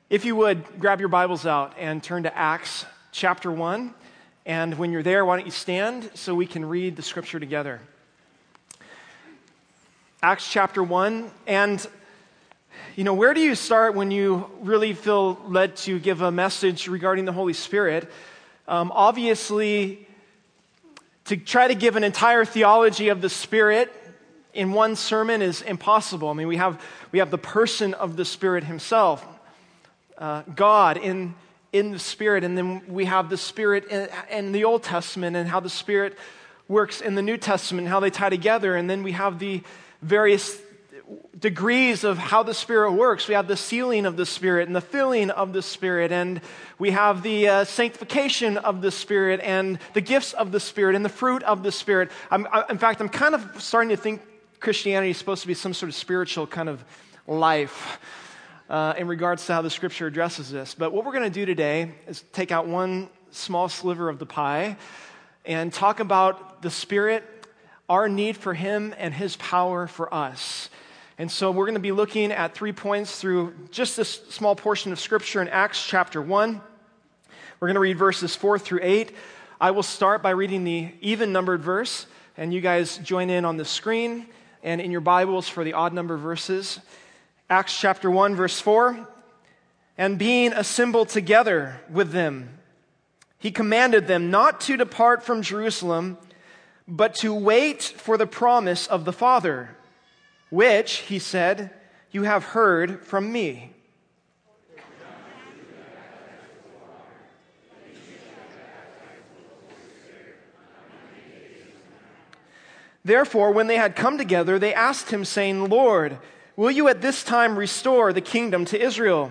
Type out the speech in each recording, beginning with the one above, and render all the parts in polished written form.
If you would, grab your Bibles out and turn to Acts chapter 1. And when you're there, why don't you stand so we can read the scripture together. Acts chapter 1. And, where do you start when you really feel led to give a message regarding the Holy Spirit? Obviously, to try to give an entire theology of the Spirit in one sermon is impossible. I mean, we have the person of the Spirit himself. God in the Spirit, and then we have the Spirit in the Old Testament and how the Spirit works in the New Testament, how they tie together, and then we have the various degrees of how the Spirit works. We have the sealing of the Spirit and the filling of the Spirit, and we have the sanctification of the Spirit and the gifts of the Spirit and the fruit of the Spirit. In fact, I'm kind of starting to think Christianity is supposed to be some sort of spiritual kind of life in regards to how the Scripture addresses this. But what we're going to do today is take out one small sliver of the pie and talk about the Spirit, our need for Him, and His power for us. And so we're going to be looking at 3 points through just this small portion of Scripture in Acts chapter 1. We're going to read verses 4 through 8. I will start by reading the even-numbered verse, and you guys join in on the screen and in your Bibles for the odd-number verses. Acts chapter 1, verse 4, "And being assembled together with them, he commanded them not to depart from Jerusalem, but to wait for the promise of the Father, which, he said, you have heard from me. Therefore, when they had come together, they asked him, saying, Lord, will you at this time restore the kingdom to Israel?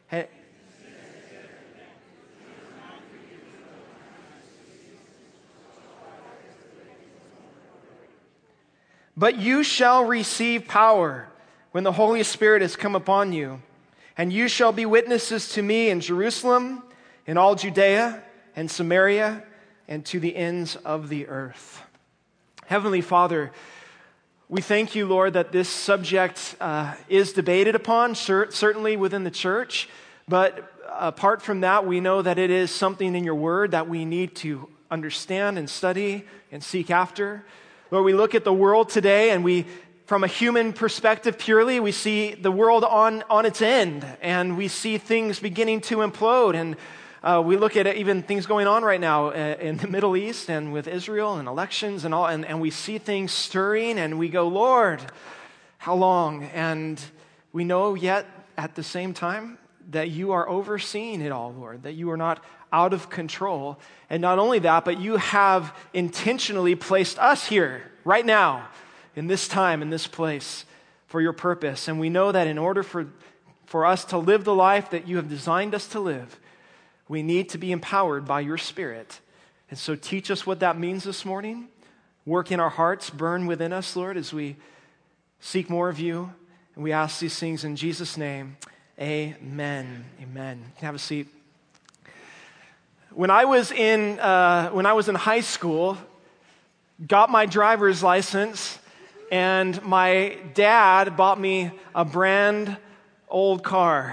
But you shall receive power when the Holy Spirit has come upon you, and you shall be witnesses to me in Jerusalem, in all Judea and Samaria, and to the ends of the earth." Heavenly Father, we thank you, Lord, that this subject is debated upon, certainly within the church, but apart from that, we know that it is something in your word that we need to understand and study and seek after. Lord, we look at the world today, and from a human perspective purely, we see the world on its end, and we see things beginning to implode, and we look at even things going on right now in the Middle East and with Israel and elections and all, and we see things stirring, and we go, Lord, how long? And we know yet at the same time that you are overseeing it all, Lord, that you are not out of control. And not only that, but you have intentionally placed us here right now in this time, in this place for your purpose. And we know that in order for us to live the life that you have designed us to live, we need to be empowered by your Spirit. And so teach us what that means this morning. Work in our hearts, burn within us, Lord, as we seek more of you. And we ask these things in Jesus' name. Amen. Amen. You can have a seat. When I was in high school, got my driver's license, and my dad bought me a brand old car.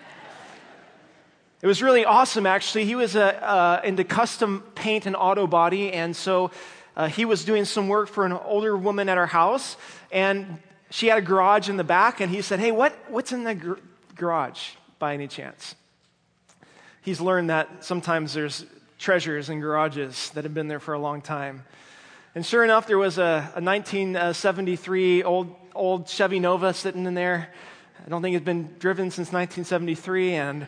It was really awesome, actually. He was into custom paint and auto body, and so he was doing some work for an older woman at our house, and she had a garage in the back, and he said, "Hey, what's in the garage by any chance?" He's learned that sometimes there's treasures in garages that have been there for a long time. And sure enough, there was a 1973 old Chevy Nova sitting in there. I don't think it's been driven since 1973. And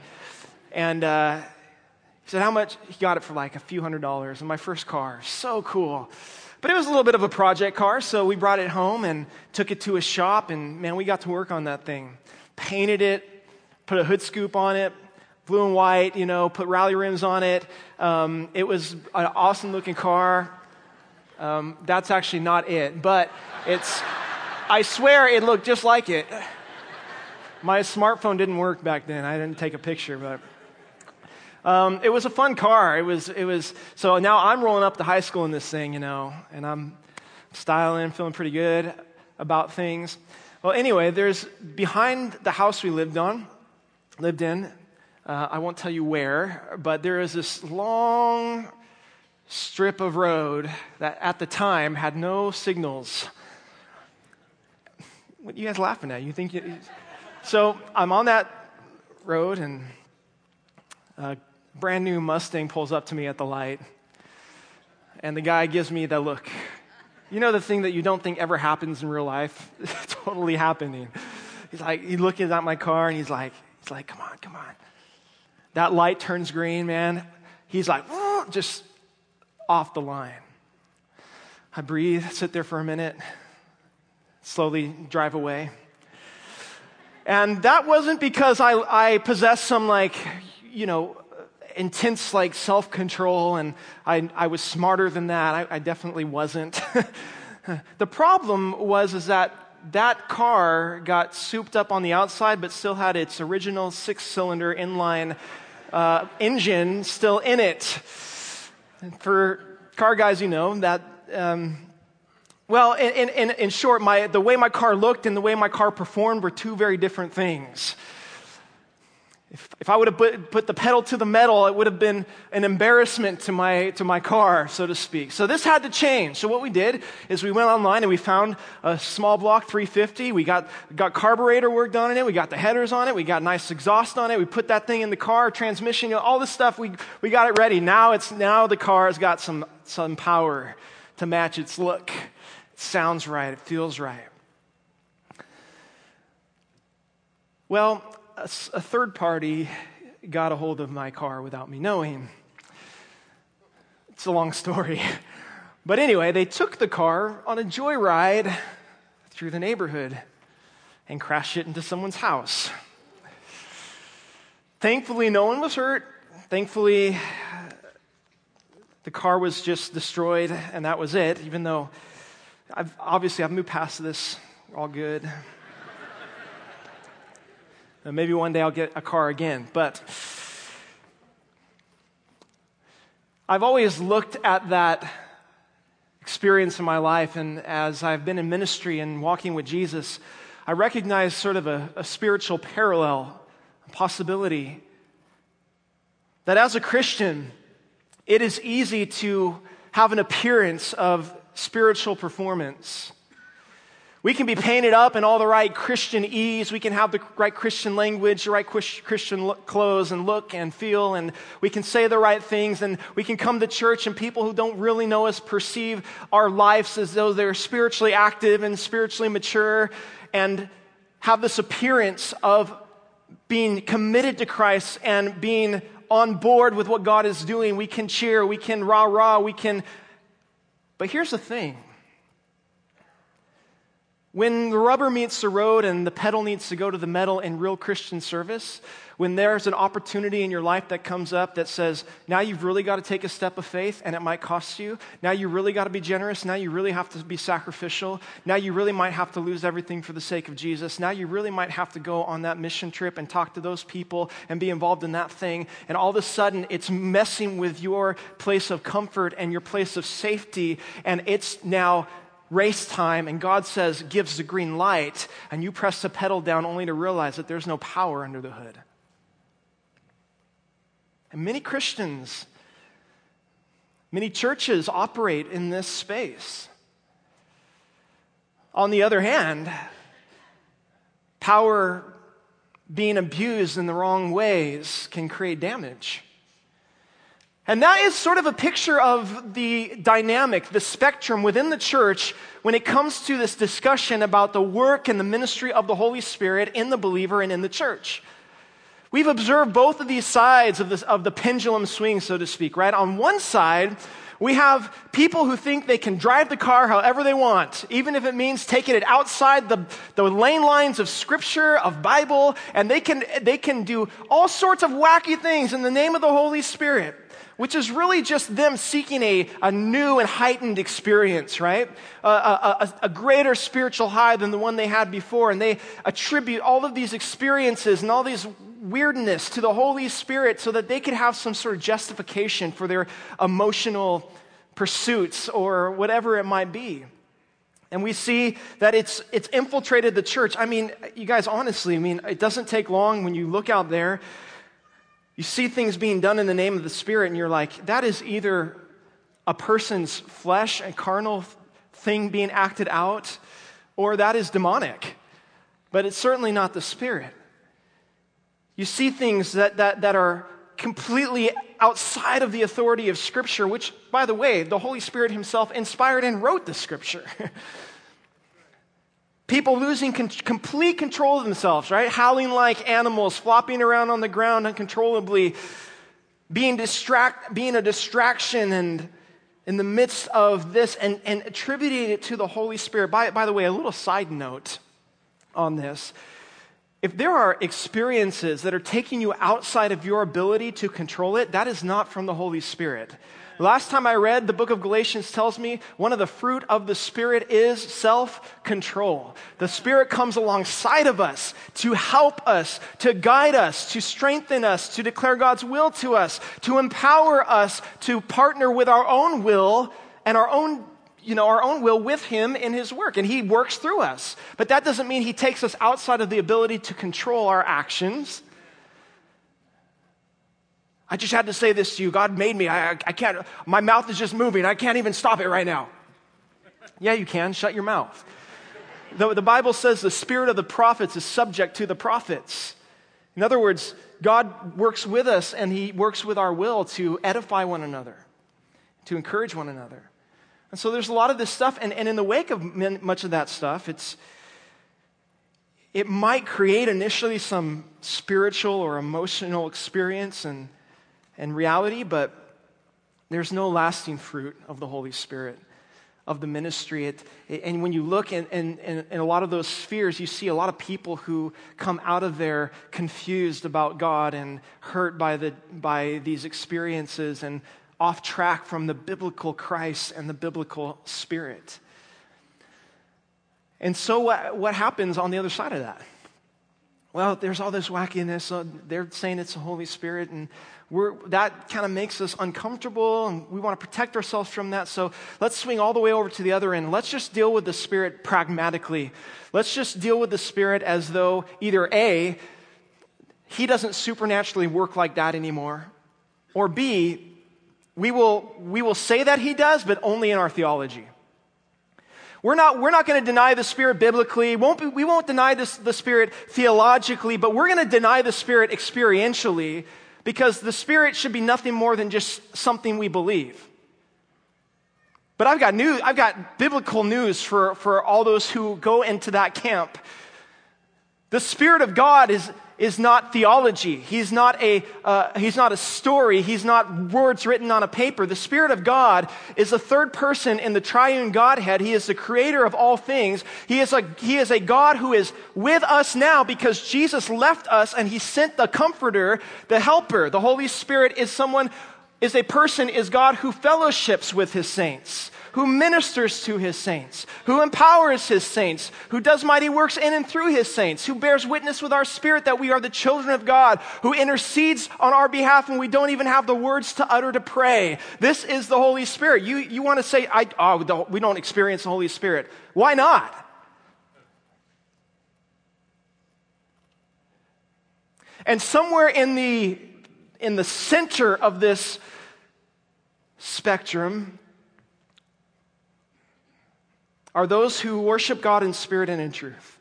he said how much? He got it for like a few $100s. And my first car, so cool. But it was a little bit of a project car, so we brought it home and took it to a shop. And man, we got to work on that thing. Painted it, put a hood scoop on it, blue and white, put rally rims on it. It was an awesome looking car. That's actually not it, but I swear it looked just like it. My smartphone didn't work back then. I didn't take a picture, but it was a fun car. It was, so now I'm rolling up to high school in this thing, and I'm styling, feeling pretty good about things. Well, anyway, there's behind the house we lived in, I won't tell you where, but there is this long strip of road that at the time had no signals. What are you guys laughing at? So I'm on that road, and a brand new Mustang pulls up to me at the light, and the guy gives me the look. You know, the thing that you don't think ever happens in real life? It's totally happening. He's looking at my car, and he's like, come on. That light turns green, man. He's like, just off the line. I breathe, sit there for a minute, slowly drive away. And that wasn't because I possessed some intense self-control and I was smarter than that. I definitely wasn't. The problem was that car got souped up on the outside but still had its original 6-cylinder inline engine still in it. And for car guys, you know that, in short, the way my car looked and the way my car performed were two very different things. If I would have put the pedal to the metal, it would have been an embarrassment to my car, so to speak. So this had to change. So what we did is we went online and we found a small block 350. We got carburetor work done on it. We got the headers on it. We got nice exhaust on it. We put that thing in the car, transmission, all this stuff. We got it ready. Now the car has got some power to match its look. It sounds right. It feels right. Well, a third party got a hold of my car without me knowing. It's a long story. But anyway, they took the car on a joyride through the neighborhood and crashed it into someone's house. Thankfully, no one was hurt. Thankfully, the car was just destroyed, and that was it, even though I've moved past this. All good. Maybe one day I'll get a car again. But I've always looked at that experience in my life, and as I've been in ministry and walking with Jesus, I recognize sort of a spiritual parallel, a possibility, that as a Christian, it is easy to have an appearance of spiritual performance. We can be painted up in all the right Christianese. We can have the right Christian language, the right Christian clothes and look and feel, and we can say the right things, and we can come to church, and people who don't really know us perceive our lives as though they're spiritually active and spiritually mature and have this appearance of being committed to Christ and being on board with what God is doing. We can cheer, we can rah-rah, But here's the thing. When the rubber meets the road and the pedal needs to go to the metal in real Christian service, when there's an opportunity in your life that comes up that says, now you've really got to take a step of faith and it might cost you. Now you really got to be generous. Now you really have to be sacrificial. Now you really might have to lose everything for the sake of Jesus. Now you really might have to go on that mission trip and talk to those people and be involved in that thing. And all of a sudden it's messing with your place of comfort and your place of safety, and it's now race time, and God gives the green light, and you press the pedal down only to realize that there's no power under the hood. And many Christians, many churches operate in this space. On the other hand, power being abused in the wrong ways can create damage. And that is sort of a picture of the dynamic, the spectrum within the church when it comes to this discussion about the work and the ministry of the Holy Spirit in the believer and in the church. We've observed both of these sides of the pendulum swing, so to speak, right? On one side, we have people who think they can drive the car however they want, even if it means taking it outside the lane lines of Scripture, of Bible, and they can do all sorts of wacky things in the name of the Holy Spirit, which is really just them seeking a new and heightened experience, right? A greater spiritual high than the one they had before. And they attribute all of these experiences and all these weirdness to the Holy Spirit so that they could have some sort of justification for their emotional pursuits or whatever it might be. And we see that it's infiltrated the church. I mean, you guys, honestly, it doesn't take long when you look out there. You see things being done in the name of the Spirit, and you're like, that is either a person's flesh and carnal thing being acted out, or that is demonic. But it's certainly not the Spirit. You see things that are completely outside of the authority of Scripture, which, by the way, the Holy Spirit himself inspired and wrote the Scripture. People losing complete control of themselves, right? Howling like animals, flopping around on the ground uncontrollably, being a distraction and in the midst of this and attributing it to the Holy Spirit. By the way, a little side note on this. If there are experiences that are taking you outside of your ability to control it, that is not from the Holy Spirit. Last time I read, the book of Galatians tells me one of the fruit of the Spirit is self-control. The Spirit comes alongside of us to help us, to guide us, to strengthen us, to declare God's will to us, to empower us to partner with our own will and our own will with Him in His work. And He works through us. But that doesn't mean He takes us outside of the ability to control our actions. I just had to say this to you. God made me. I can't, my mouth is just moving. I can't even stop it right now. Yeah, you can. Shut your mouth. The Bible says the spirit of the prophets is subject to the prophets. In other words, God works with us and He works with our will to edify one another, to encourage one another. And so there's a lot of this stuff, and in the wake of much of that stuff, it might create initially some spiritual or emotional experience and reality, but there's no lasting fruit of the Holy Spirit, of the ministry. And when you look in a lot of those spheres, you see a lot of people who come out of there confused about God and hurt by these experiences and off track from the biblical Christ and the biblical Spirit. And so what happens on the other side of that? Well, there's all this wackiness. They're saying it's the Holy Spirit, and that kind of makes us uncomfortable, and we want to protect ourselves from that. So let's swing all the way over to the other end. Let's just deal with the Spirit pragmatically. Let's just deal with the Spirit as though either A, He doesn't supernaturally work like that anymore, or B, we will say that He does, but only in our theology. We're not going to deny the Spirit biblically. We won't deny the Spirit theologically, but we're going to deny the Spirit experientially, because the Spirit should be nothing more than just something we believe. But I've got biblical news for all those who go into that camp. The Spirit of God is not theology. He's not a story. He's not words written on a paper. The Spirit of God is the third person in the triune Godhead. He is the creator of all things. He is a God who is with us now because Jesus left us and He sent the Comforter, the Helper. The Holy Spirit is God who fellowships with His saints, who ministers to His saints, who empowers His saints, who does mighty works in and through His saints, who bears witness with our spirit that we are the children of God, who intercedes on our behalf when we don't even have the words to utter to pray. This is the Holy Spirit. You want to say, we don't experience the Holy Spirit. Why not? And somewhere in the center of this spectrum are those who worship God in spirit and in truth.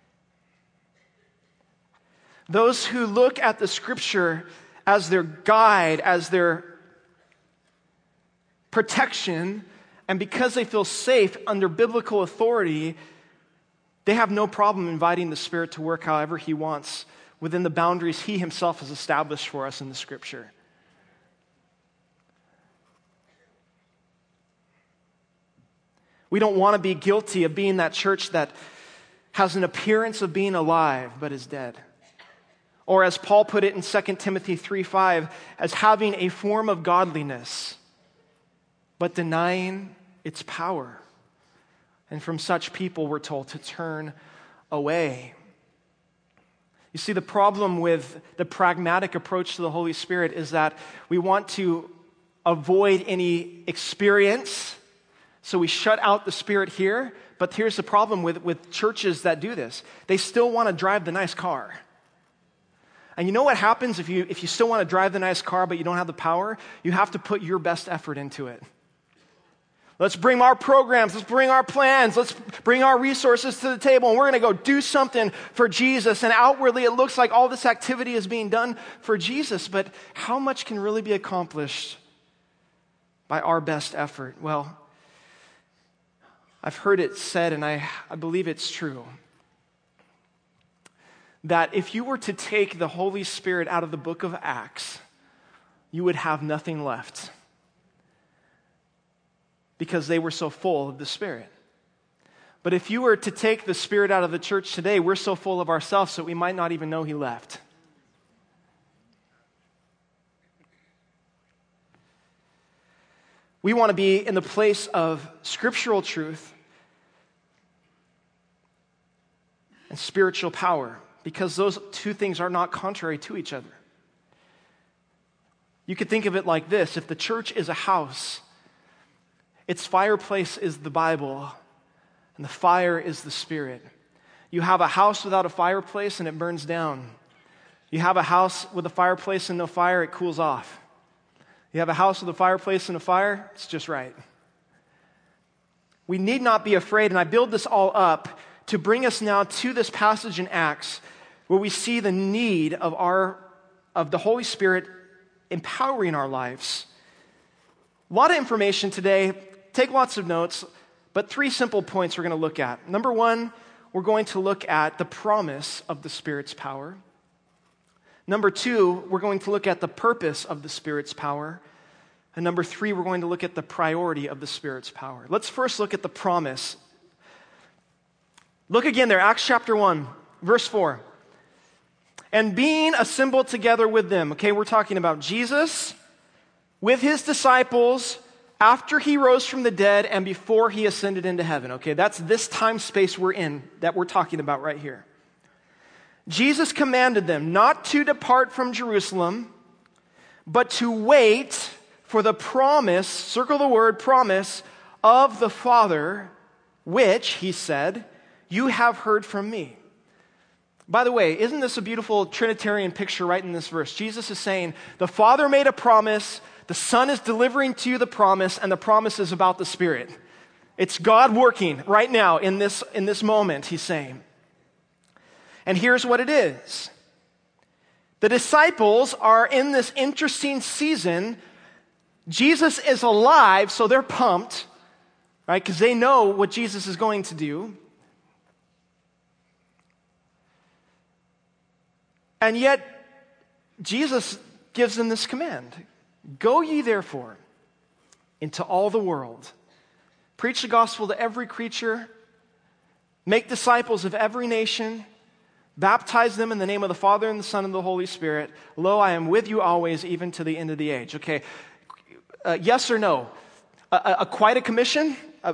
Those who look at the Scripture as their guide, as their protection, and because they feel safe under biblical authority, they have no problem inviting the Spirit to work however He wants within the boundaries He Himself has established for us in the Scripture. We don't want to be guilty of being that church that has an appearance of being alive but is dead. Or as Paul put it in 2 Timothy 3:5, as having a form of godliness but denying its power. And from such people we're told to turn away. You see, the problem with the pragmatic approach to the Holy Spirit is that we want to avoid any experience. So we shut out the Spirit here, but here's the problem with churches that do this. They still want to drive the nice car. And you know what happens if you still want to drive the nice car but you don't have the power? You have to put your best effort into it. Let's bring our programs, let's bring our plans, let's bring our resources to the table, and we're going to go do something for Jesus. And outwardly it looks like all this activity is being done for Jesus, but how much can really be accomplished by our best effort? Well, I've heard it said, and I believe it's true, that if you were to take the Holy Spirit out of the book of Acts, you would have nothing left, because they were so full of the Spirit. But if you were to take the Spirit out of the church today, we're so full of ourselves that we might not even know He left. We want to be in the place of scriptural truth and spiritual power, because those two things are not contrary to each other. You could think of it like this: if the church is a house, its fireplace is the Bible, and the fire is the Spirit. You have a house without a fireplace, and it burns down. You have a house with a fireplace and no fire, it cools off. You have a house with a fireplace and a fire, it's just right. We need not be afraid, and I build this all up to bring us now to this passage in Acts where we see the need of the Holy Spirit empowering our lives. A lot of information today. Take lots of notes, but 3 simple points we're going to look at. Number 1, we're going to look at the promise of the Spirit's power. Number 2, we're going to look at the purpose of the Spirit's power. And number 3, we're going to look at the priority of the Spirit's power. Let's first look at the promise. Look again there, Acts chapter 1, verse 4. And being assembled together with them. Okay, we're talking about Jesus with his disciples after he rose from the dead and before he ascended into heaven. Okay, that's this time space we're in that we're talking about right here. Jesus commanded them not to depart from Jerusalem, but to wait for the promise, circle the word promise, of the Father, which, he said, you have heard from me. By the way, isn't this a beautiful Trinitarian picture right in this verse? Jesus is saying, the Father made a promise, the Son is delivering to you the promise, and the promise is about the Spirit. It's God working right now in this moment, he's saying. And here's what it is. The disciples are in this interesting season. Jesus is alive, so they're pumped, right? Because they know what Jesus is going to do. And yet, Jesus gives them this command. Go ye therefore into all the world. Preach the gospel to every creature. Make disciples of every nation. Baptize them in the name of the Father and the Son and the Holy Spirit. Lo, I am with you always, even to the end of the age. Okay, yes or no? Quite a commission?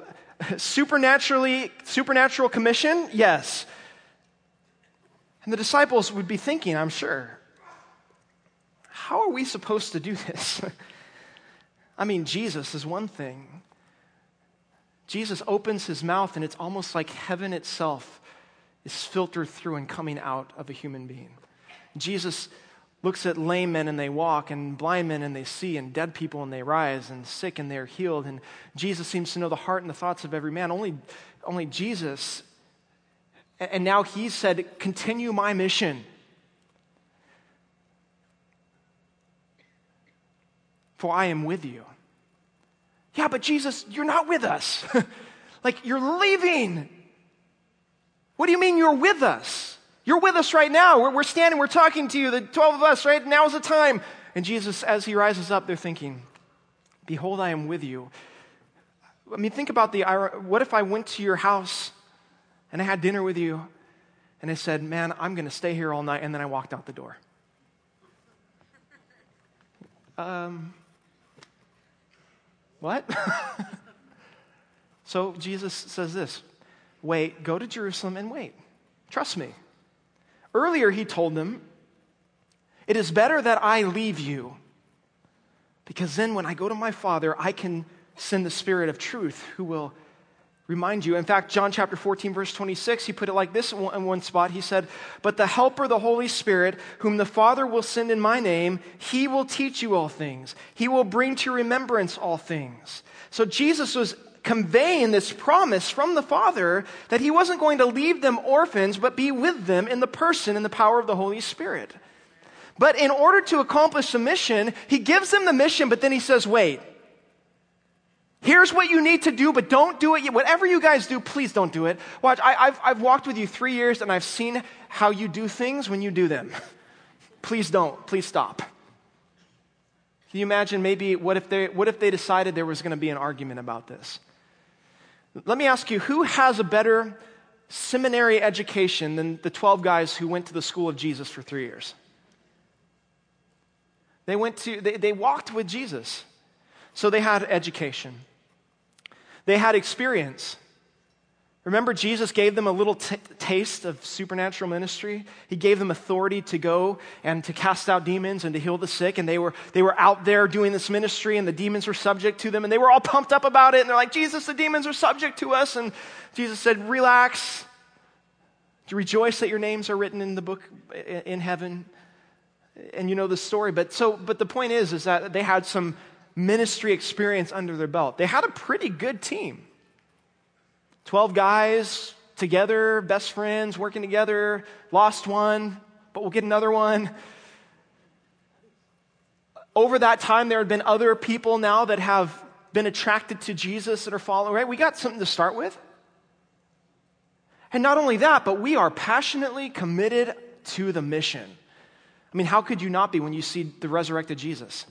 Supernatural commission? Yes. And the disciples would be thinking, I'm sure, how are we supposed to do this? I mean, Jesus is one thing. Jesus opens his mouth and it's almost like heaven itself is filtered through and coming out of a human being. Jesus looks at lame men and they walk, and blind men and they see, and dead people and they rise, and sick and they're healed. And Jesus seems to know the heart and the thoughts of every man. Only Jesus. And now he said, continue my mission. For I am with you. Yeah, but Jesus, you're not with us. Like, you're leaving. What do you mean you're with us? You're with us right now. We're standing, we're talking to you, the 12 of us, right? Now's the time. And Jesus, as he rises up, they're thinking, behold, I am with you. I mean, think about what if I went to your house and I had dinner with you and I said, man, I'm going to stay here all night, and then I walked out the door. What? So Jesus says this, wait, go to Jerusalem and wait. Trust me. Earlier he told them, it is better that I leave you, because then when I go to my Father, I can send the Spirit of truth who will remind you. In fact, John chapter 14, verse 26, he put it like this in one spot. He said, "But the Helper, the Holy Spirit, whom the Father will send in my name, he will teach you all things. He will bring to your remembrance all things." So Jesus was conveying this promise from the Father that he wasn't going to leave them orphans, but be with them in the person and the power of the Holy Spirit. But in order to accomplish the mission, he gives them the mission, but then he says, wait, here's what you need to do, but don't do it yet. Whatever you guys do, please don't do it. Watch, I've walked with you 3 years, and I've seen how you do things when you do them. Please don't. Please stop. Can you imagine maybe what if they decided there was going to be an argument about this? Let me ask you, who has a better seminary education than the 12 guys who went to the school of Jesus for 3 years? They walked with Jesus. So they had education. They had experience. Remember, Jesus gave them a little taste of supernatural ministry. He gave them authority to go and to cast out demons and to heal the sick. And they were out there doing this ministry, and the demons were subject to them. And they were all pumped up about it. And they're like, Jesus, the demons are subject to us. And Jesus said, relax. Rejoice that your names are written in the book in heaven. And you know the story. But the point is that they had some ministry experience under their belt. They had a pretty good team. 12 guys together, best friends, working together, lost one, but we'll get another one. Over that time, there had been other people now that have been attracted to Jesus that are following, right? We got something to start with. And not only that, but we are passionately committed to the mission. I mean, how could you not be when you see the resurrected Jesus?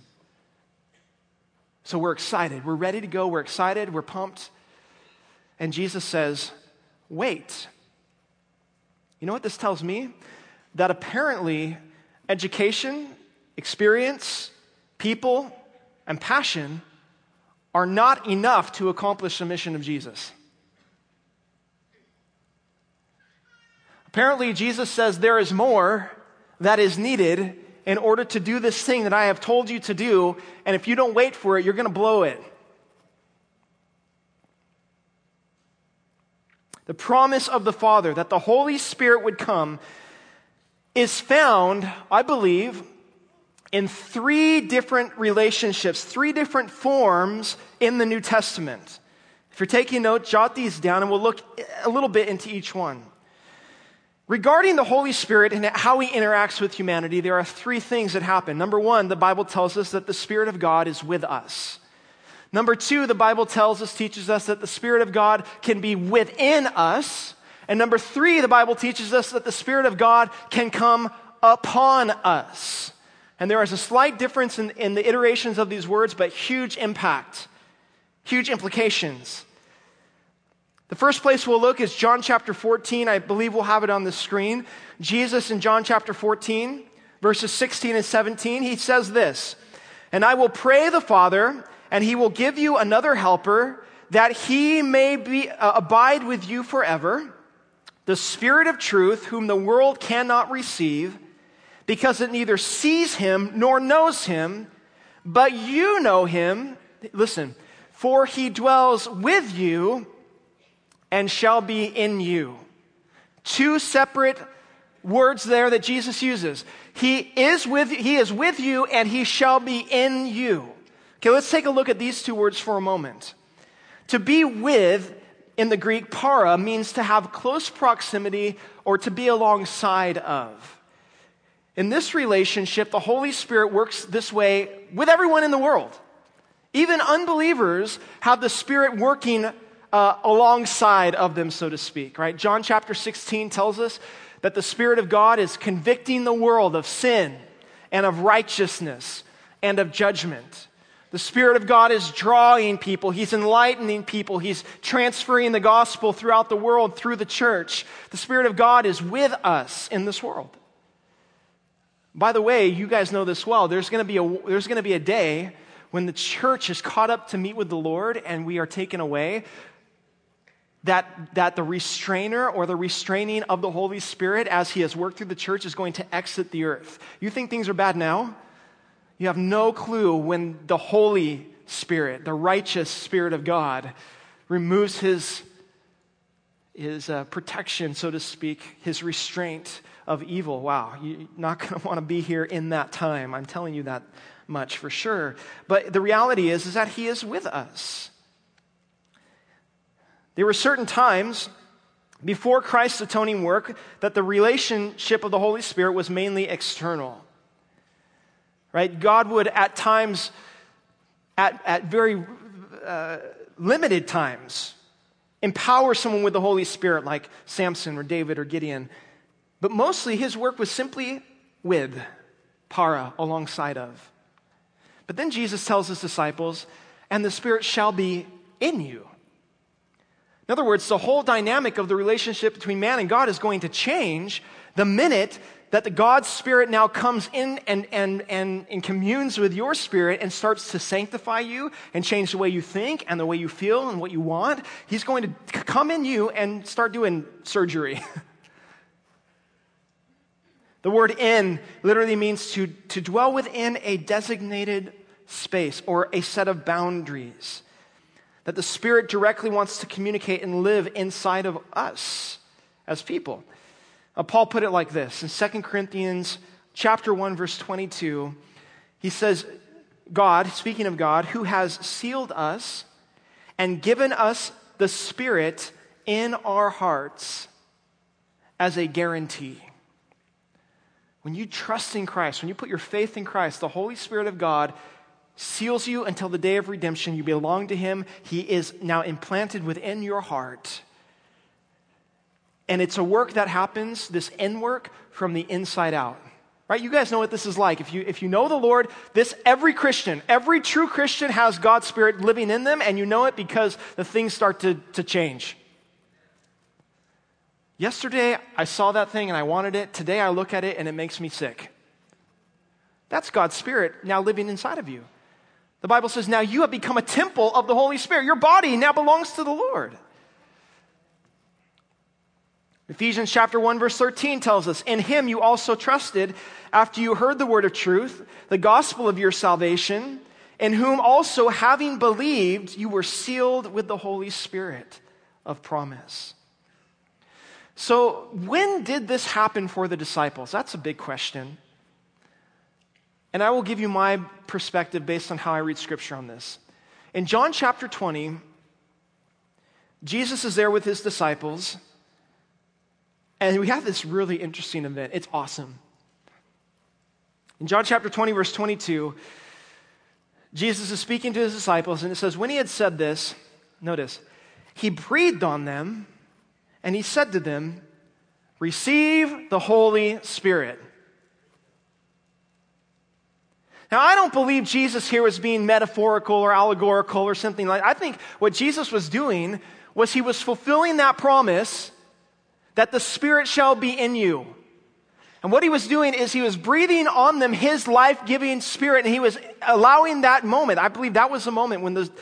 So we're excited. We're ready to go. We're excited. We're pumped. And Jesus says, wait. You know what this tells me? That apparently education, experience, people, and passion are not enough to accomplish the mission of Jesus. Apparently, Jesus says there is more that is needed in order to do this thing that I have told you to do, and if you don't wait for it, you're going to blow it. The promise of the Father that the Holy Spirit would come is found, I believe, in 3 different relationships, 3 different forms in the New Testament. If you're taking notes, jot these down, and we'll look a little bit into each one. Regarding the Holy Spirit and how he interacts with humanity, there are 3 things that happen. Number 1, the Bible tells us that the Spirit of God is with us. Number 2, the Bible teaches us that the Spirit of God can be within us. And number 3, the Bible teaches us that the Spirit of God can come upon us. And there is a slight difference in the iterations of these words, but huge impact, huge implications. The first place we'll look is John chapter 14. I believe we'll have it on the screen. Jesus in John chapter 14, verses 16 and 17, he says this, "And I will pray the Father, and he will give you another helper, that he may abide with you forever, the Spirit of truth, whom the world cannot receive, because it neither sees him nor knows him, but you know him." Listen, "for he dwells with you and shall be in you." 2 separate words there that Jesus uses. He is with you, and he shall be in you. Okay, let's take a look at these 2 words for a moment. To be with, in the Greek, para, means to have close proximity or to be alongside of. In this relationship, the Holy Spirit works this way with everyone in the world. Even unbelievers have the Spirit working alongside of them, so to speak, right? John chapter 16 tells us that the Spirit of God is convicting the world of sin and of righteousness and of judgment. The Spirit of God is drawing people. He's enlightening people. He's transferring the gospel throughout the world through the church. The Spirit of God is with us in this world. By the way, you guys know this well. There's going to be a day when the church is caught up to meet with the Lord and we are taken away, that the restrainer or the restraining of the Holy Spirit as he has worked through the church is going to exit the earth. You think things are bad now? You have no clue when the Holy Spirit, the righteous Spirit of God, removes his protection, so to speak, his restraint of evil. Wow, you're not going to want to be here in that time. I'm telling you that much for sure. But the reality is that he is with us. There were certain times before Christ's atoning work that the relationship of the Holy Spirit was mainly external. Right? God would at times, at very limited times, empower someone with the Holy Spirit like Samson or David or Gideon. But mostly his work was simply with, para, alongside of. But then Jesus tells his disciples, and the Spirit shall be in you. In other words, the whole dynamic of the relationship between man and God is going to change the minute that the God's Spirit now comes in and communes with your spirit and starts to sanctify you and change the way you think and the way you feel and what you want. He's going to come in you and start doing surgery. The word in literally means to dwell within a designated space or a set of boundaries that the Spirit directly wants to communicate and live inside of us as people. Paul put it like this in 2 Corinthians chapter 1, verse 22. He says, God, speaking of God, who has sealed us and given us the Spirit in our hearts as a guarantee. When you trust in Christ, when you put your faith in Christ, the Holy Spirit of God seals you until the day of redemption. You belong to him. He is now implanted within your heart. And it's a work that happens, this in work, from the inside out. Right? You guys know what this is like. If you know the Lord, every Christian, every true Christian has God's Spirit living in them, and you know it because the things start to change. Yesterday, I saw that thing and I wanted it. Today, I look at it and it makes me sick. That's God's Spirit now living inside of you. The Bible says, now you have become a temple of the Holy Spirit. Your body now belongs to the Lord. Ephesians chapter 1, verse 13 tells us, in him you also trusted after you heard the word of truth, the gospel of your salvation, in whom also having believed, you were sealed with the Holy Spirit of promise. So when did this happen for the disciples? That's a big question. And I will give you my perspective based on how I read Scripture on this. In John chapter 20, Jesus is there with his disciples, and we have this really interesting event. It's awesome. In John chapter 20, verse 22, Jesus is speaking to his disciples, and it says, when he had said this, notice, he breathed on them, and he said to them, receive the Holy Spirit. Now, I don't believe Jesus here was being metaphorical or allegorical or something like that. I think what Jesus was doing was he was fulfilling that promise that the Spirit shall be in you. And what he was doing is he was breathing on them his life-giving Spirit, and he was allowing that moment. I believe that was the moment when the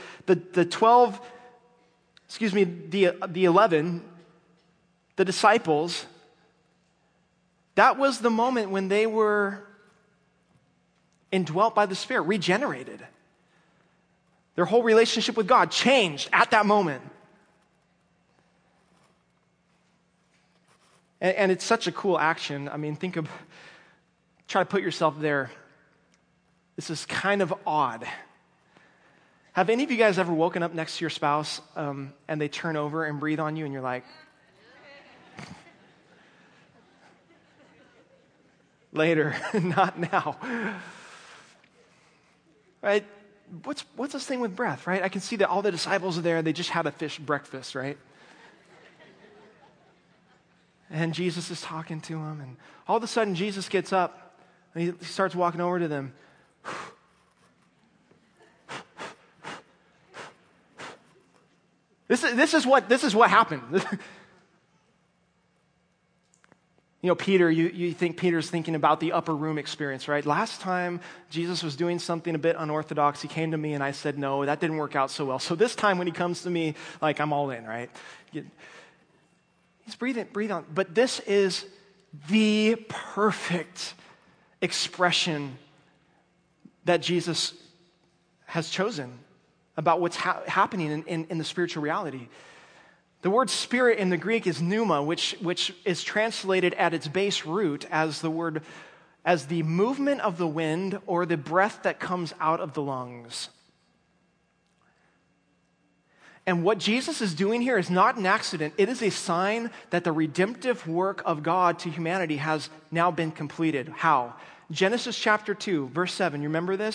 11, the disciples, that was the moment when they were indwelt by the Spirit, regenerated. Their whole relationship with God changed at that moment. And it's such a cool action. I mean, try to put yourself there. This is kind of odd. Have any of you guys ever woken up next to your spouse and they turn over and breathe on you and you're like, later, not now. Right? What's this thing with breath, right? I can see that all the disciples are there. They just had a fish breakfast, right? And Jesus is talking to them. And all of a sudden, Jesus gets up and he starts walking over to them. This is what happened. You know, Peter, you think Peter's thinking about the upper room experience, right? Last time Jesus was doing something a bit unorthodox, he came to me and I said, no, that didn't work out so well. So this time when he comes to me, like, I'm all in, right? He's breathe on. But this is the perfect expression that Jesus has chosen about what's happening in the spiritual reality. The word spirit in the Greek is pneuma, which is translated at its base root as the movement of the wind or the breath that comes out of the lungs. And what Jesus is doing here is not an accident. It is a sign that the redemptive work of God to humanity has now been completed. How? Genesis chapter 2, verse 7. You remember this?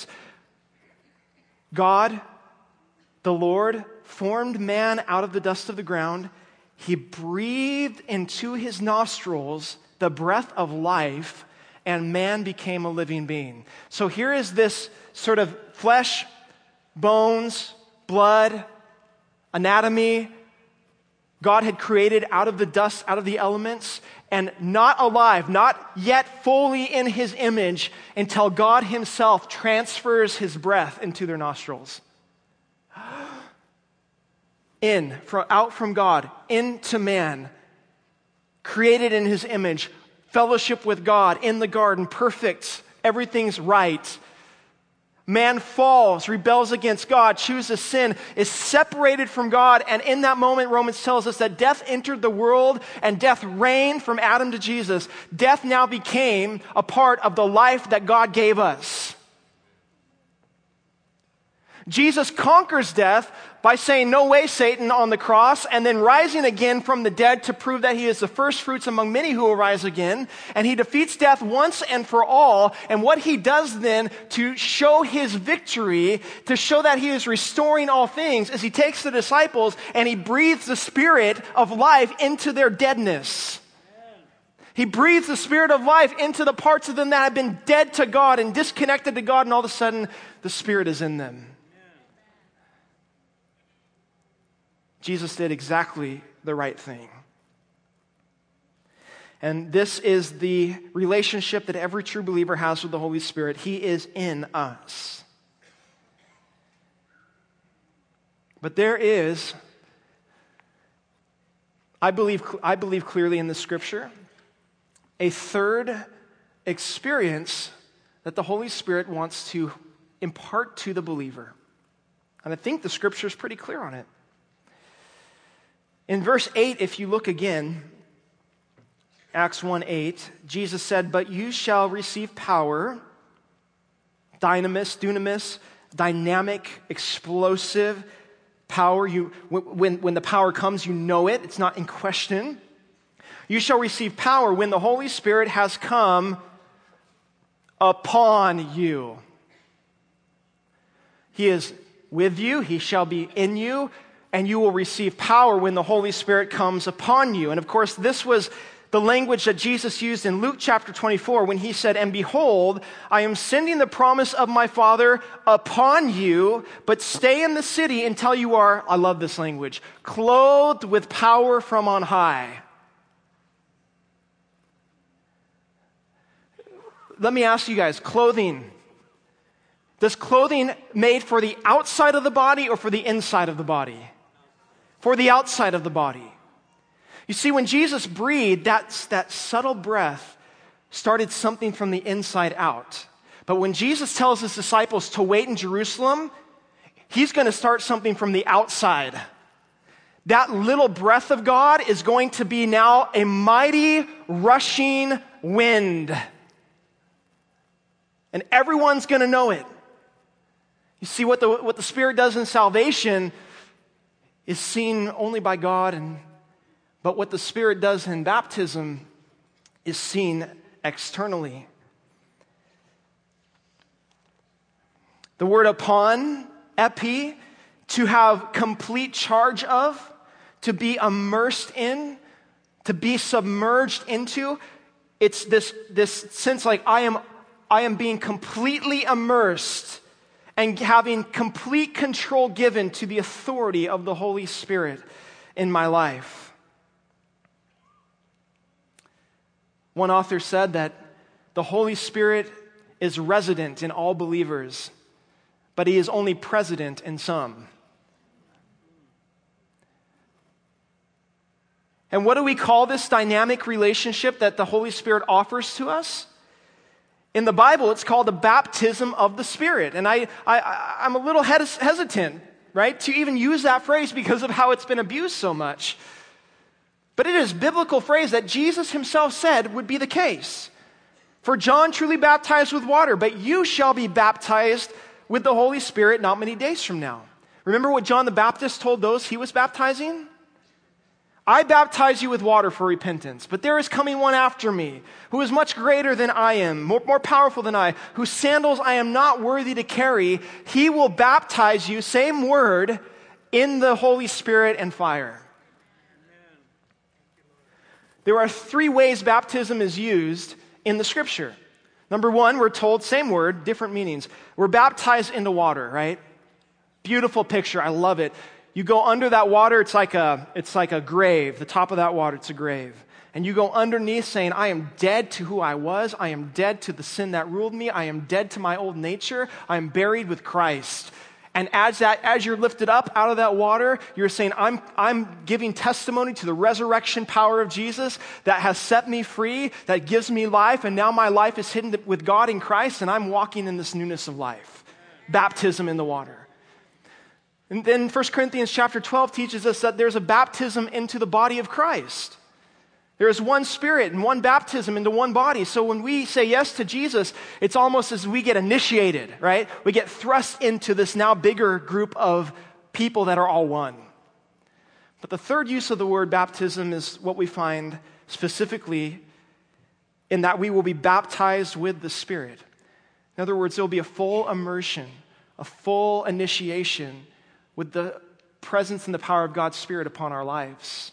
God, the Lord, formed man out of the dust of the ground. He breathed into his nostrils the breath of life, and man became a living being. So here is this sort of flesh, bones, blood, anatomy God had created out of the dust, out of the elements, and not alive, not yet fully in his image until God himself transfers his breath into their nostrils. Out from God, into man, created in his image, fellowship with God in the garden, perfect, everything's right. Man falls, rebels against God, chooses sin, is separated from God, and in that moment, Romans tells us that death entered the world and death reigned from Adam to Jesus. Death now became a part of the life that God gave us. Jesus conquers death by saying, "No way, Satan," on the cross, and then rising again from the dead to prove that he is the first fruits among many who will rise again. And he defeats death once and for all. And what he does then to show his victory, to show that he is restoring all things, is he takes the disciples and he breathes the spirit of life into their deadness. He breathes the spirit of life into the parts of them that have been dead to God and disconnected to God, and all of a sudden, the Spirit is in them. Jesus did exactly the right thing. And this is the relationship that every true believer has with the Holy Spirit. He is in us. But there is, I believe clearly in the Scripture, a third experience that the Holy Spirit wants to impart to the believer. And I think the Scripture is pretty clear on it. In verse 8, if you look again, Acts 1:8, Jesus said, "But you shall receive power," dunamis, dynamic, explosive power. When the power comes, you know it. It's not in question. "You shall receive power when the Holy Spirit has come upon you." He is with you. He shall be in you. And you will receive power when the Holy Spirit comes upon you. And of course, this was the language that Jesus used in Luke chapter 24 when he said, "And behold, I am sending the promise of my Father upon you, but stay in the city until you are," I love this language, "clothed with power from on high." Let me ask you guys, clothing. Does clothing made for the outside of the body or for the inside of the body? For the outside of the body. You see, when Jesus breathed, that subtle breath started something from the inside out. But when Jesus tells his disciples to wait in Jerusalem, he's going to start something from the outside. That little breath of God is going to be now a mighty rushing wind. And everyone's going to know it. You see, what the Spirit does in salvation is seen only by God, but what the Spirit does in baptism is seen externally. The word upon, epi, to have complete charge of, to be immersed in, to be submerged into. It's this sense like I am being completely immersed and having complete control given to the authority of the Holy Spirit in my life. One author said that the Holy Spirit is resident in all believers, but he is only present in some. And what do we call this dynamic relationship that the Holy Spirit offers to us? In the Bible, it's called the baptism of the Spirit. And I'm a little hesitant, right, to even use that phrase because of how it's been abused so much. But it is a biblical phrase that Jesus himself said would be the case. For John truly baptized with water, but you shall be baptized with the Holy Spirit not many days from now. Remember what John the Baptist told those he was baptizing? I baptize you with water for repentance, but there is coming one after me who is much greater than I am, more powerful than I, whose sandals I am not worthy to carry. He will baptize you, same word, in the Holy Spirit and fire. There are 3 ways baptism is used in the Scripture. Number 1, we're told, same word, different meanings. We're baptized into water, right? Beautiful picture. I love it. You go under that water, it's like a grave. The top of that water, it's a grave. And you go underneath saying, I am dead to who I was. I am dead to the sin that ruled me. I am dead to my old nature. I am buried with Christ. And as you're lifted up out of that water, you're saying, I'm giving testimony to the resurrection power of Jesus that has set me free, that gives me life, and now my life is hidden with God in Christ, and I'm walking in this newness of life. Baptism in the water. And then 1 Corinthians chapter 12 teaches us that there's a baptism into the body of Christ. There is one Spirit and one baptism into one body. So when we say yes to Jesus, it's almost as we get initiated, right? We get thrust into this now bigger group of people that are all one. But the third use of the word baptism is what we find specifically in that we will be baptized with the Spirit. In other words, there will be a full immersion, a full initiation with the presence and the power of God's Spirit upon our lives.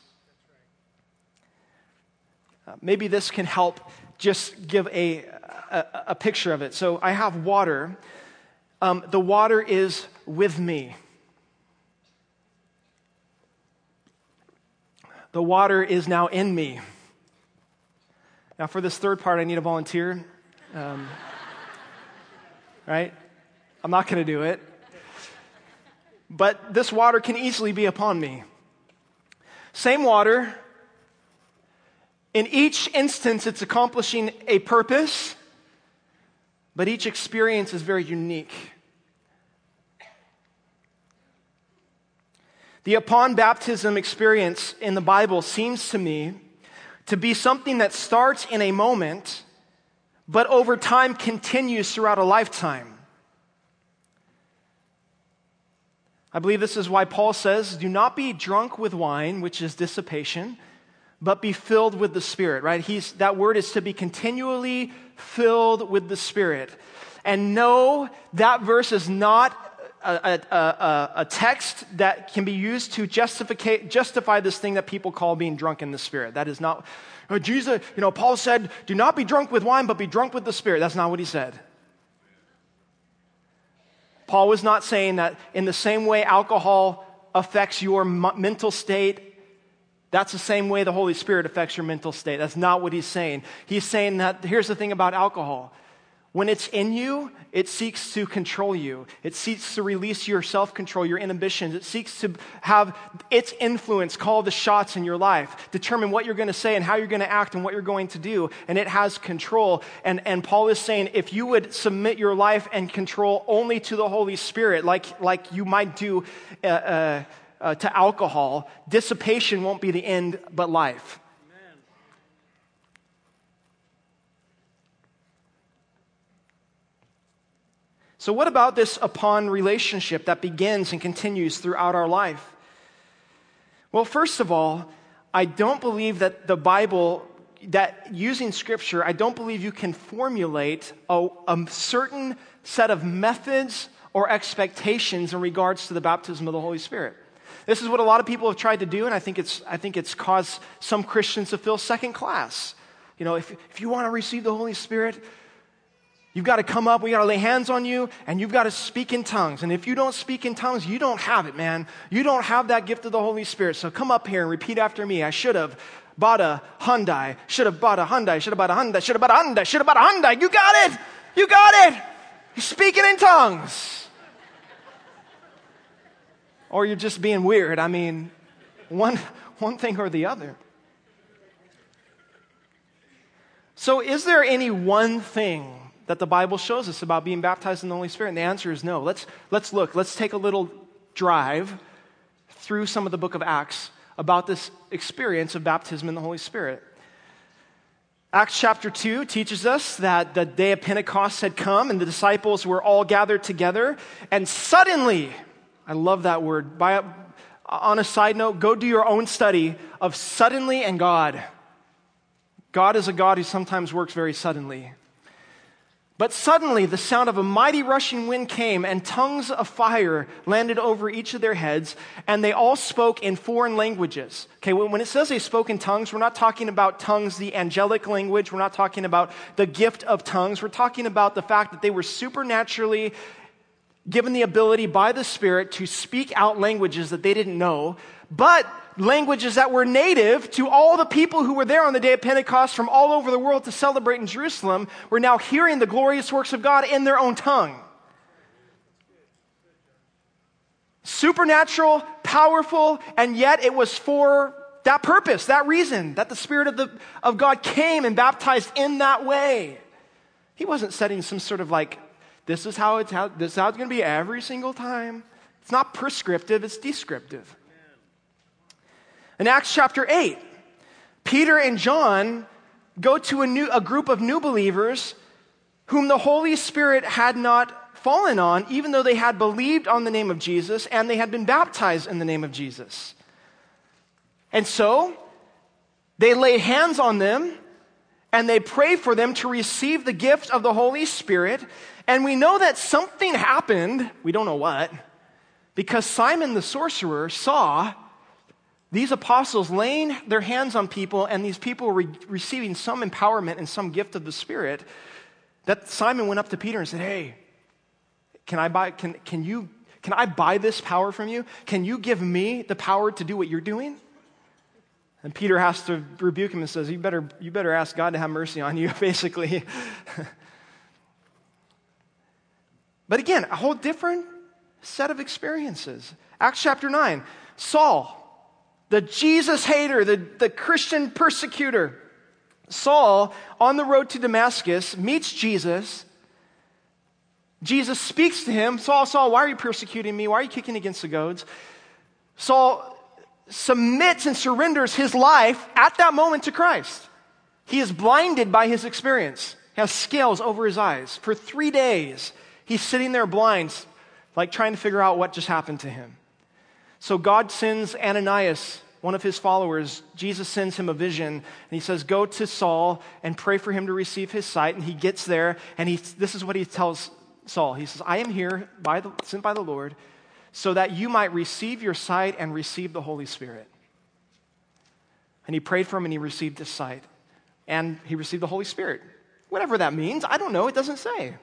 Maybe this can help just give a picture of it. So I have water. The water is with me. The water is now in me. Now for this third part, I need a volunteer. Right? I'm not going to do it. But this water can easily be upon me. Same water. In each instance, it's accomplishing a purpose, but each experience is very unique. The upon baptism experience in the Bible seems to me to be something that starts in a moment, but over time continues throughout a lifetime. I believe this is why Paul says, do not be drunk with wine, which is dissipation, but be filled with the Spirit, right? That word is to be continually filled with the Spirit. And no, that verse is not a text that can be used to justify this thing that people call being drunk in the Spirit. That is not, Jesus, Paul said, do not be drunk with wine, but be drunk with the Spirit. That's not what he said. Paul was not saying that in the same way alcohol affects your mental state, that's the same way the Holy Spirit affects your mental state. That's not what he's saying. He's saying that here's the thing about alcohol. When it's in you, it seeks to control you. It seeks to release your self-control, your inhibitions. It seeks to have its influence call the shots in your life, determine what you're going to say and how you're going to act and what you're going to do. And it has control. And Paul is saying if you would submit your life and control only to the Holy Spirit, like you might do to alcohol, dissipation won't be the end, but life. So what about this upon relationship that begins and continues throughout our life? Well, first of all, I don't believe that the Bible, that using Scripture, I don't believe you can formulate a certain set of methods or expectations in regards to the baptism of the Holy Spirit. This is what a lot of people have tried to do, and I think it's caused some Christians to feel second class. If you want to receive the Holy Spirit, you've got to come up, we got to lay hands on you, and you've got to speak in tongues. And if you don't speak in tongues, you don't have it, man. You don't have that gift of the Holy Spirit. So come up here and repeat after me. I should have bought a Hyundai. Should have bought a Hyundai. Should have bought a Hyundai. Should have bought a Hyundai. Should have bought a Hyundai. You got it. You got it. You're speaking in tongues. Or you're just being weird. I mean, one thing or the other. So is there any one thing that the Bible shows us about being baptized in the Holy Spirit? And the answer is no. Let's look. Let's take a little drive through some of the book of Acts about this experience of baptism in the Holy Spirit. Acts chapter 2 teaches us that the day of Pentecost had come and the disciples were all gathered together, and suddenly, I love that word. On a side note, go do your own study of suddenly and God. God is a God who sometimes works very suddenly. But suddenly the sound of a mighty rushing wind came, and tongues of fire landed over each of their heads, and they all spoke in foreign languages. Okay, when it says they spoke in tongues, we're not talking about tongues, the angelic language. We're not talking about the gift of tongues. We're talking about the fact that they were supernaturally given the ability by the Spirit to speak out languages that they didn't know, but languages that were native to all the people who were there on the day of Pentecost from all over the world to celebrate in Jerusalem, were now hearing the glorious works of God in their own tongue. Supernatural, powerful, and yet it was for that purpose, that reason, that the Spirit of God came and baptized in that way. He wasn't setting some sort of like, this is how it's going to be every single time. It's not prescriptive, it's descriptive. In Acts chapter 8, Peter and John go to a group of new believers whom the Holy Spirit had not fallen on, even though they had believed on the name of Jesus and they had been baptized in the name of Jesus. And so, they lay hands on them and they pray for them to receive the gift of the Holy Spirit. And we know that something happened, we don't know what, because Simon the sorcerer saw these apostles laying their hands on people and these people were receiving some empowerment and some gift of the Spirit, that Simon went up to Peter and said, hey, can I buy this power from you? Can you give me the power to do what you're doing? And Peter has to rebuke him and says, you better ask God to have mercy on you, basically. But again, a whole different set of experiences. Acts chapter 9, Saul, the Jesus hater, the Christian persecutor. Saul, on the road to Damascus, meets Jesus. Jesus speaks to him. Saul, Saul, why are you persecuting me? Why are you kicking against the goads? Saul submits and surrenders his life at that moment to Christ. He is blinded by his experience. He has scales over his eyes. For 3 days, he's sitting there blind, like trying to figure out what just happened to him. So God sends Ananias, one of his followers. Jesus sends him a vision, and he says, go to Saul and pray for him to receive his sight. And he gets there, and this is what he tells Saul. He says, I am here, sent by the Lord, so that you might receive your sight and receive the Holy Spirit. And he prayed for him, and he received his sight. And he received the Holy Spirit. Whatever that means, I don't know, it doesn't say.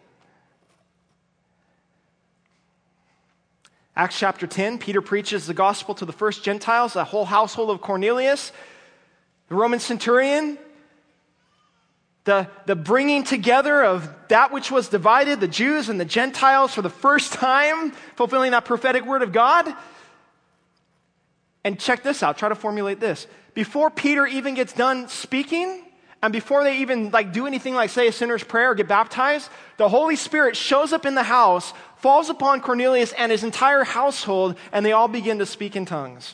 Acts chapter 10, Peter preaches the gospel to the first Gentiles, the whole household of Cornelius, the Roman centurion, the bringing together of that which was divided, the Jews and the Gentiles for the first time, fulfilling that prophetic word of God. And check this out, try to formulate this. Before Peter even gets done speaking, and before they even do anything like say a sinner's prayer or get baptized, the Holy Spirit shows up in the house, falls upon Cornelius and his entire household, and they all begin to speak in tongues.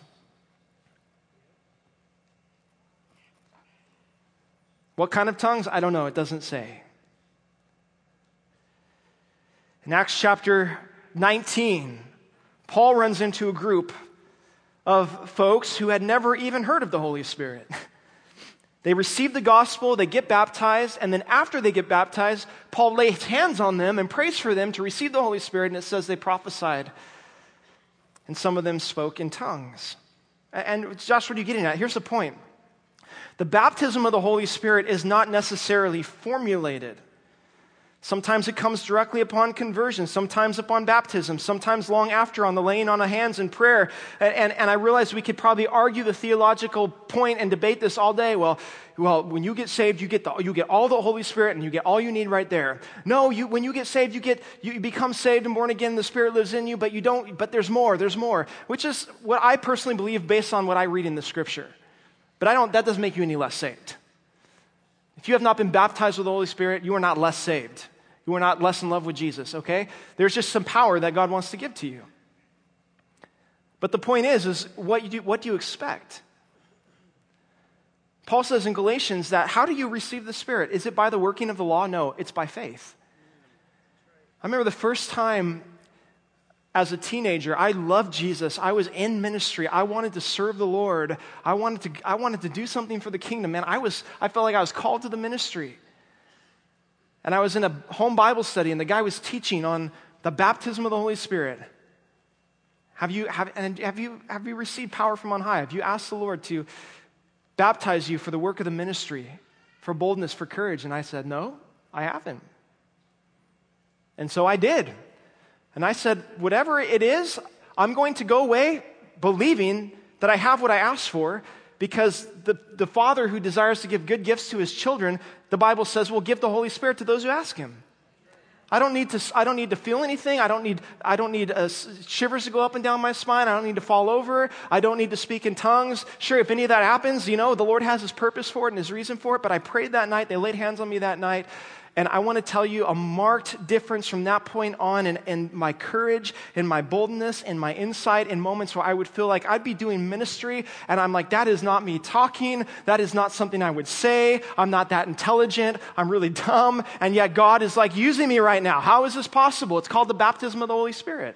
What kind of tongues? I don't know. It doesn't say. In Acts chapter 19, Paul runs into a group of folks who had never even heard of the Holy Spirit. They receive the gospel, they get baptized, and then after they get baptized, Paul lays hands on them and prays for them to receive the Holy Spirit, and it says they prophesied. And some of them spoke in tongues. And Josh, what are you getting at? Here's the point. The baptism of the Holy Spirit is not necessarily formulated. Sometimes it comes directly upon conversion, sometimes upon baptism, sometimes long after on the laying on of hands in prayer. And I realize we could probably argue the theological point and debate this all day. Well, when you get saved, you get all the Holy Spirit and you get all you need right there. No, when you get saved, you become saved and born again, the Spirit lives in you, but there's more, which is what I personally believe based on what I read in the Scripture. But that doesn't make you any less saved. If you have not been baptized with the Holy Spirit, you are not less saved. You are not less in love with Jesus, okay? There's just some power that God wants to give to you. But the point is what do you expect? Paul says in Galatians that how do you receive the Spirit? Is it by the working of the law? No, it's by faith. I remember the first time as a teenager, I loved Jesus. I was in ministry. I wanted to serve the Lord. I wanted to do something for the kingdom. Man, I felt like I was called to the ministry. And I was in a home Bible study, and the guy was teaching on the baptism of the Holy Spirit. Have you received power from on high? Have you asked the Lord to baptize you for the work of the ministry, for boldness, for courage? And I said, no, I haven't. And so I did. And I said, whatever it is, I'm going to go away believing that I have what I asked for, because the Father who desires to give good gifts to his children, the Bible says, will give the Holy Spirit to those who ask him. I don't need to feel anything. I don't need shivers to go up and down my spine. I don't need to fall over. I don't need to speak in tongues. Sure, if any of that happens, the Lord has his purpose for it and his reason for it. But I prayed that night. They laid hands on me that night. And I want to tell you a marked difference from that point on in my courage, in my boldness, in my insight, in moments where I would feel like I'd be doing ministry and I'm like, that is not me talking. That is not something I would say. I'm not that intelligent. I'm really dumb. And yet God is like using me right now. How is this possible? It's called the baptism of the Holy Spirit.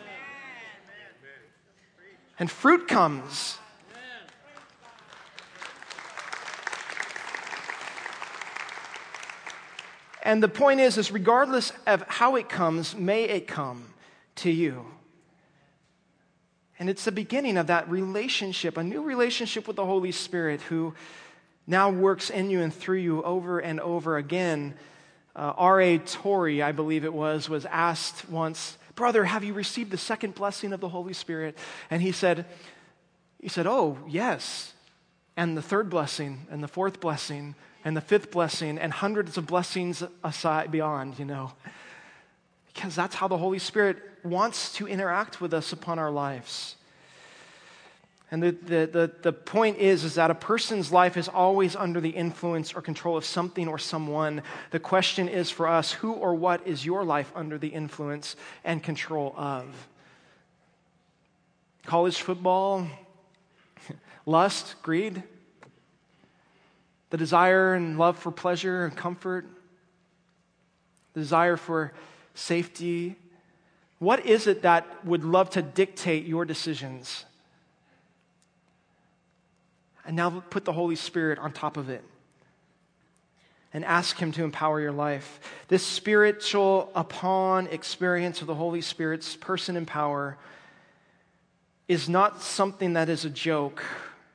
And fruit comes. And the point is regardless of how it comes, may it come to you. And it's the beginning of that relationship, a new relationship with the Holy Spirit who now works in you and through you over and over again. R.A. Torrey, I believe it was asked once, brother, have you received the second blessing of the Holy Spirit? And he said, oh, yes. And the third blessing and the fourth blessing and the fifth blessing, and hundreds of blessings aside beyond, Because that's how the Holy Spirit wants to interact with us upon our lives. And the point is that a person's life is always under the influence or control of something or someone. The question is for us, who or what is your life under the influence and control of? College football, lust, greed, the desire and love for pleasure and comfort, the desire for safety. What is it that would love to dictate your decisions? And now put the Holy Spirit on top of it and ask him to empower your life. This spiritual upon experience of the Holy Spirit's person and power is not something that is a joke.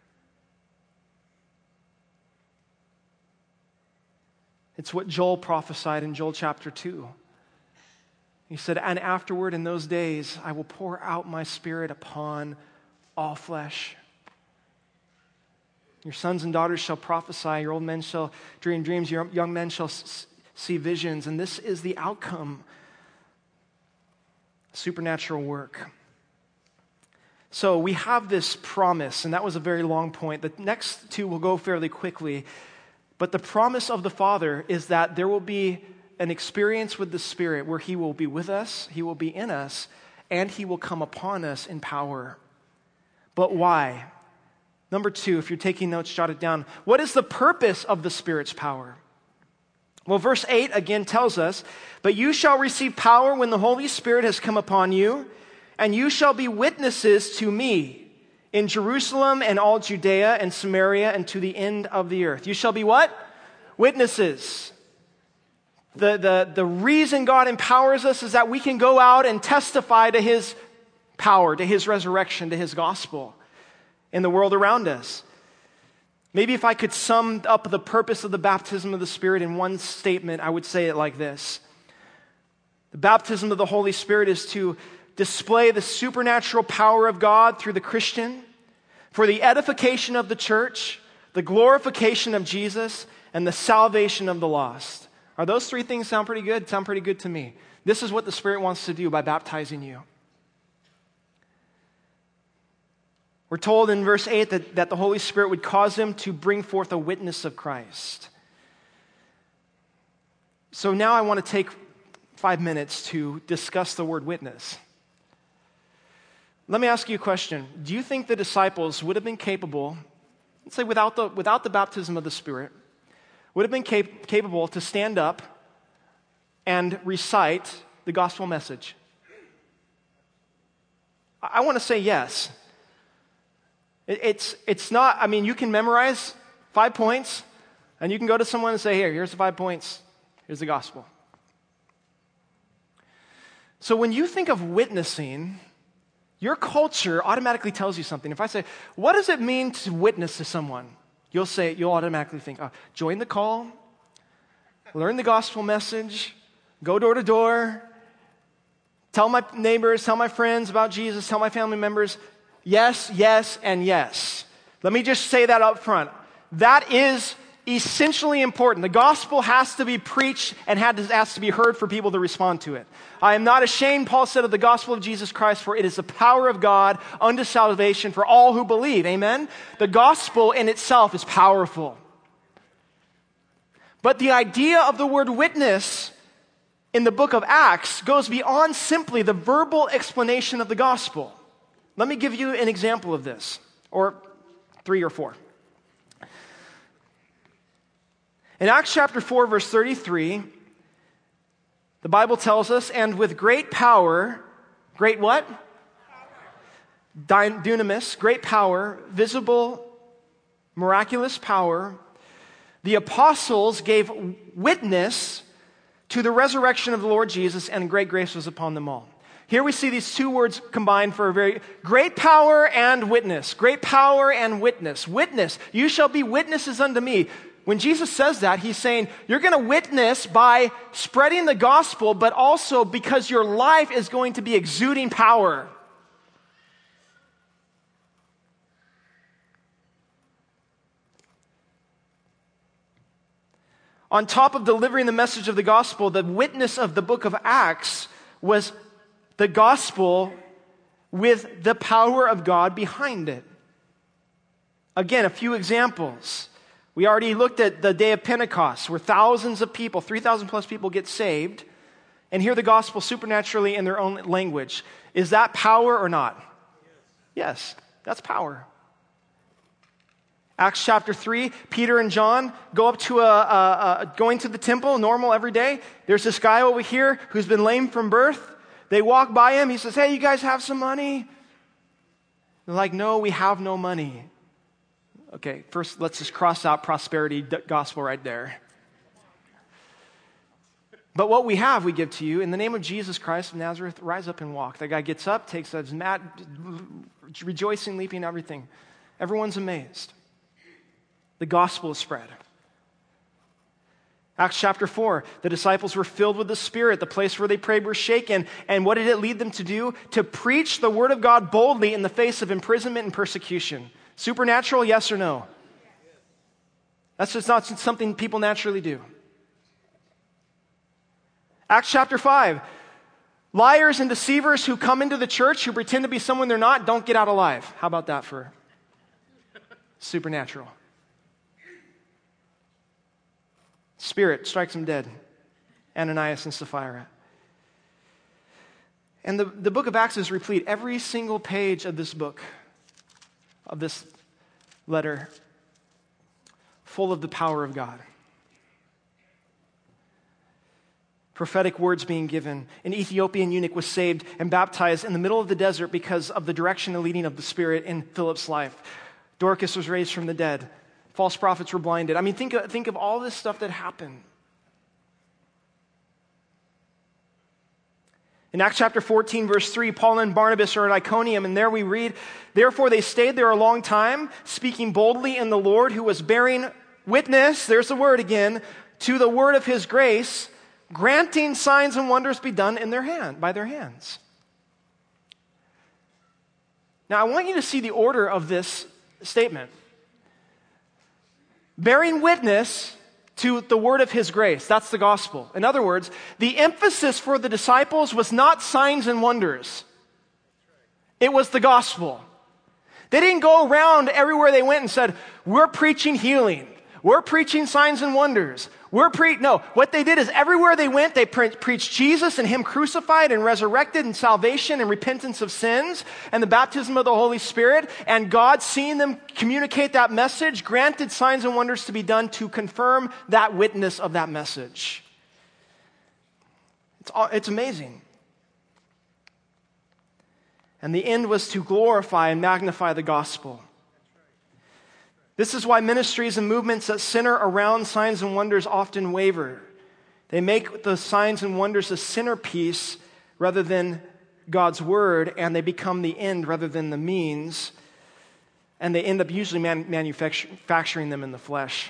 It's what Joel prophesied in Joel chapter 2. He said, and afterward in those days, I will pour out my Spirit upon all flesh. Your sons and daughters shall prophesy, your old men shall dream dreams, your young men shall see visions. And this is the outcome. Supernatural work. So we have this promise, and that was a very long point. The next two will go fairly quickly. But the promise of the Father is that there will be an experience with the Spirit where he will be with us, he will be in us, and he will come upon us in power. But why? Number 2, if you're taking notes, jot it down. What is the purpose of the Spirit's power? Well, verse 8 again tells us, but you shall receive power when the Holy Spirit has come upon you, and you shall be witnesses to me in Jerusalem and all Judea and Samaria and to the end of the earth. You shall be what? Witnesses. The reason God empowers us is that we can go out and testify to his power, to his resurrection, to his gospel in the world around us. Maybe if I could sum up the purpose of the baptism of the Spirit in one statement, I would say it like this. The baptism of the Holy Spirit is to display the supernatural power of God through the Christian for the edification of the church, the glorification of Jesus, and the salvation of the lost. Are those three things sound pretty good? Sound pretty good to me. This is what the Spirit wants to do by baptizing you. We're told in verse 8 that the Holy Spirit would cause them to bring forth a witness of Christ. So now I want to take 5 minutes to discuss the word witness. Let me ask you a question. Do you think the disciples would have been capable let's say without the baptism of the Spirit, would have been capable to stand up and recite the gospel message? I want to say yes. It's not, I mean, you can memorize 5 points, and you can go to someone and say, here's the 5 points, here's the gospel. So when you think of witnessing, your culture automatically tells you something. If I say, what does it mean to witness to someone? You'll automatically think, join the call, learn the gospel message, go door to door, tell my neighbors, tell my friends about Jesus, tell my family members. Yes, yes, and yes. Let me just say that up front. That is essentially important. The gospel has to be preached and has to be heard for people to respond to it. I am not ashamed, Paul said, of the gospel of Jesus Christ, for it is the power of God unto salvation for all who believe. Amen? The gospel in itself is powerful. But the idea of the word witness in the book of Acts goes beyond simply the verbal explanation of the gospel. Let me give you an example of this, or 3 or 4. In Acts chapter 4, verse 33, the Bible tells us, and with great power, great what? Dunamis, great power, visible, miraculous power, the apostles gave witness to the resurrection of the Lord Jesus, and great grace was upon them all. Here we see these two words combined for a very great power and witness. Great power and witness. Witness. You shall be witnesses unto me. When Jesus says that, he's saying you're going to witness by spreading the gospel, but also because your life is going to be exuding power. On top of delivering the message of the gospel, the witness of the book of Acts was the gospel with the power of God behind it. Again, a few examples. We already looked at the day of Pentecost, where thousands of people, 3,000 plus people get saved and hear the gospel supernaturally in their own language. Is that power or not? Yes, that's power. Acts chapter 3, Peter and John go up to going to the temple, normal every day. There's this guy over here who's been lame from birth. They walk by him. He says, hey, you guys have some money? They're like, no, we have no money. Okay, first let's just cross out prosperity gospel right there. But what we have, we give to you. In the name of Jesus Christ of Nazareth, rise up and walk. That guy gets up, takes his mat, rejoicing, leaping, everything. Everyone's amazed. The gospel is spread. Acts chapter 4, the disciples were filled with the Spirit. The place where they prayed was shaken. And what did it lead them to do? To preach the word of God boldly in the face of imprisonment and persecution. Supernatural, yes or no? That's just not something people naturally do. Acts chapter 5, liars and deceivers who come into the church, who pretend to be someone they're not, don't get out alive. How about that for supernatural? Spirit strikes them dead. Ananias and Sapphira. And the book of Acts is replete. Every single page of this book, of this letter, full of the power of God. Prophetic words being given. An Ethiopian eunuch was saved and baptized in the middle of the desert because of the direction and leading of the Spirit in Philip's life. Dorcas was raised from the dead. False prophets were blinded. I mean, think of all this stuff that happened. In Acts chapter 14, verse 3, Paul and Barnabas are at Iconium, and there we read, therefore they stayed there a long time, speaking boldly in the Lord, who was bearing witness, there's the word again, to the word of his grace, granting signs and wonders be done by their hands. Now, I want you to see the order of this statement. Bearing witness to the word of his grace. That's the gospel. In other words, the emphasis for the disciples was not signs and wonders. It was the gospel. They didn't go around everywhere they went and said, we're preaching healing. We're preaching signs and wonders. No, what they did is everywhere they went, they preached Jesus and Him crucified and resurrected and salvation and repentance of sins and the baptism of the Holy Spirit. And God, seeing them communicate that message, granted signs and wonders to be done to confirm that witness of that message. It's amazing. And the end was to glorify and magnify the gospel. This is why ministries and movements that center around signs and wonders often waver. They make the signs and wonders a centerpiece rather than God's word, and they become the end rather than the means, and they end up usually manufacturing them in the flesh.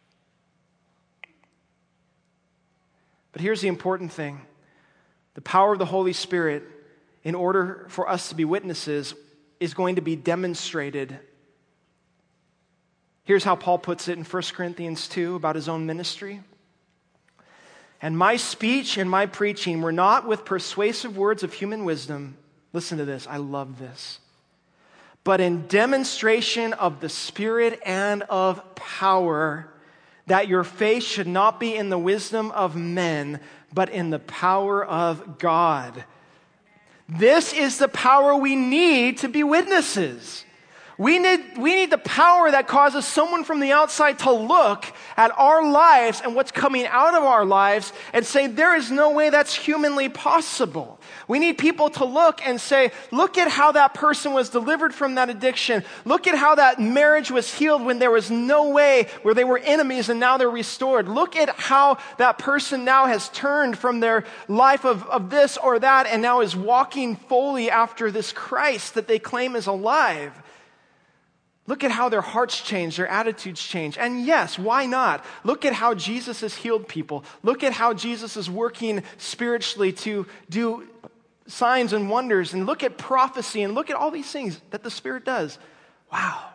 But here's the important thing. The power of the Holy Spirit, in order for us to be witnesses, is going to be demonstrated. Here's how Paul puts it in 1 Corinthians 2 about his own ministry. And my speech and my preaching were not with persuasive words of human wisdom. Listen to this, I love this. But in demonstration of the Spirit and of power, that your faith should not be in the wisdom of men, but in the power of God. This is the power we need to be witnesses. We need the power that causes someone from the outside to look at our lives and what's coming out of our lives and say, there is no way that's humanly possible. We need people to look and say, look at how that person was delivered from that addiction. Look at how that marriage was healed when there was no way, where they were enemies and now they're restored. Look at how that person now has turned from their life of this or that and now is walking fully after this Christ that they claim is alive. Look at how their hearts change, their attitudes change. And yes, why not? Look at how Jesus has healed people. Look at how Jesus is working spiritually to do signs and wonders. And look at prophecy and look at all these things that the Spirit does. Wow.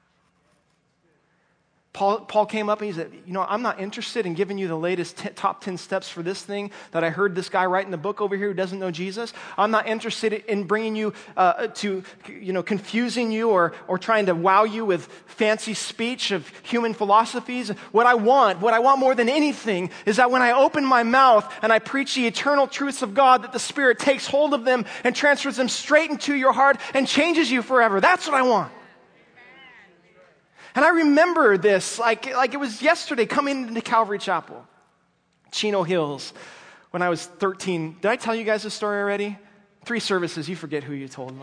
Paul came up and he said, I'm not interested in giving you the latest top 10 steps for this thing that I heard this guy write in the book over here who doesn't know Jesus. I'm not interested in bringing you confusing you or trying to wow you with fancy speech of human philosophies. What I want more than anything is that when I open my mouth and I preach the eternal truths of God, that the Spirit takes hold of them and transfers them straight into your heart and changes you forever. That's what I want. And I remember this like it was yesterday coming into Calvary Chapel, Chino Hills, when I was 13. Did I tell you guys this story already? 3 services, you forget who you told.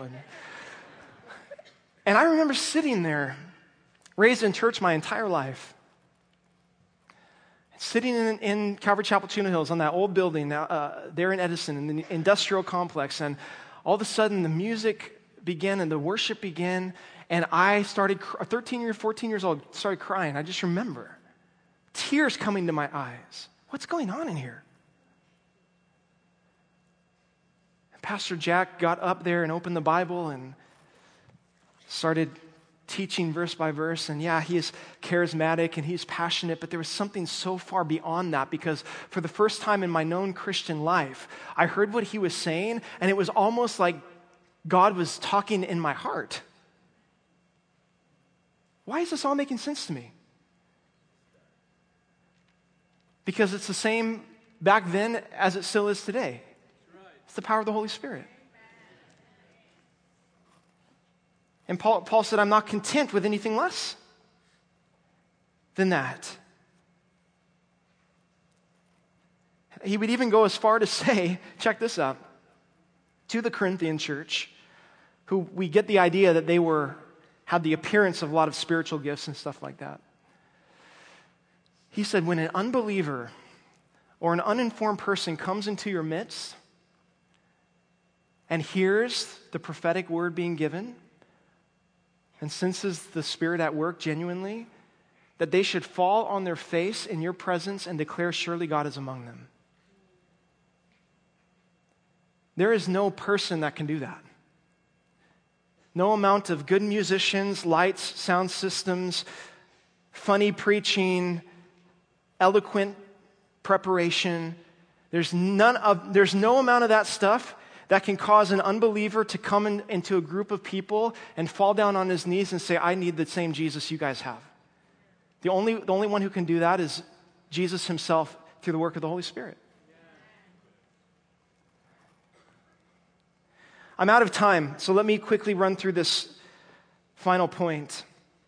And I remember sitting there, raised in church my entire life, sitting in Calvary Chapel, Chino Hills, on that old building there in Edison, in the industrial complex. And all of a sudden, the music began and the worship began. And I started, 14 years old, started crying. I just remember tears coming to my eyes. What's going on in here? And Pastor Jack got up there and opened the Bible and started teaching verse by verse. And yeah, he is charismatic and he's passionate, but there was something so far beyond that, because for the first time in my known Christian life, I heard what he was saying, and it was almost like God was talking in my heart. Why is this all making sense to me? Because it's the same back then as it still is today. It's the power of the Holy Spirit. And Paul said, I'm not content with anything less than that. He would even go as far to say, check this out, to the Corinthian church, who we get the idea that they had the appearance of a lot of spiritual gifts and stuff like that. He said, when an unbeliever or an uninformed person comes into your midst and hears the prophetic word being given and senses the Spirit at work genuinely, that they should fall on their face in your presence and declare, surely God is among them. There is no person that can do that. No amount of good musicians, lights, sound systems, funny preaching, eloquent preparation. There's no amount of that stuff that can cause an unbeliever to come into a group of people and fall down on his knees and say, I need the same Jesus you guys have. The only one who can do that is Jesus himself through the work of the Holy Spirit. I'm out of time, so let me quickly run through this final point.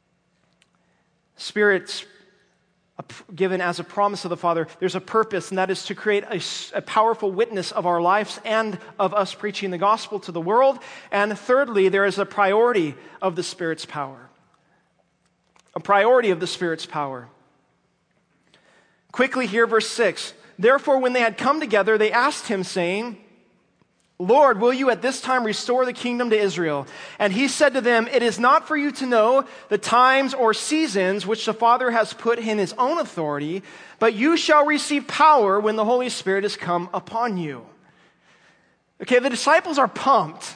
Spirit's given as a promise of the Father. There's a purpose, and that is to create a powerful witness of our lives and of us preaching the gospel to the world. And thirdly, there is a priority of the Spirit's power. A priority of the Spirit's power. Quickly here, verse 6. Therefore, when they had come together, they asked him, saying, Lord, will you at this time restore the kingdom to Israel? And he said to them, it is not for you to know the times or seasons which the Father has put in his own authority, but you shall receive power when the Holy Spirit has come upon you. Okay, the disciples are pumped.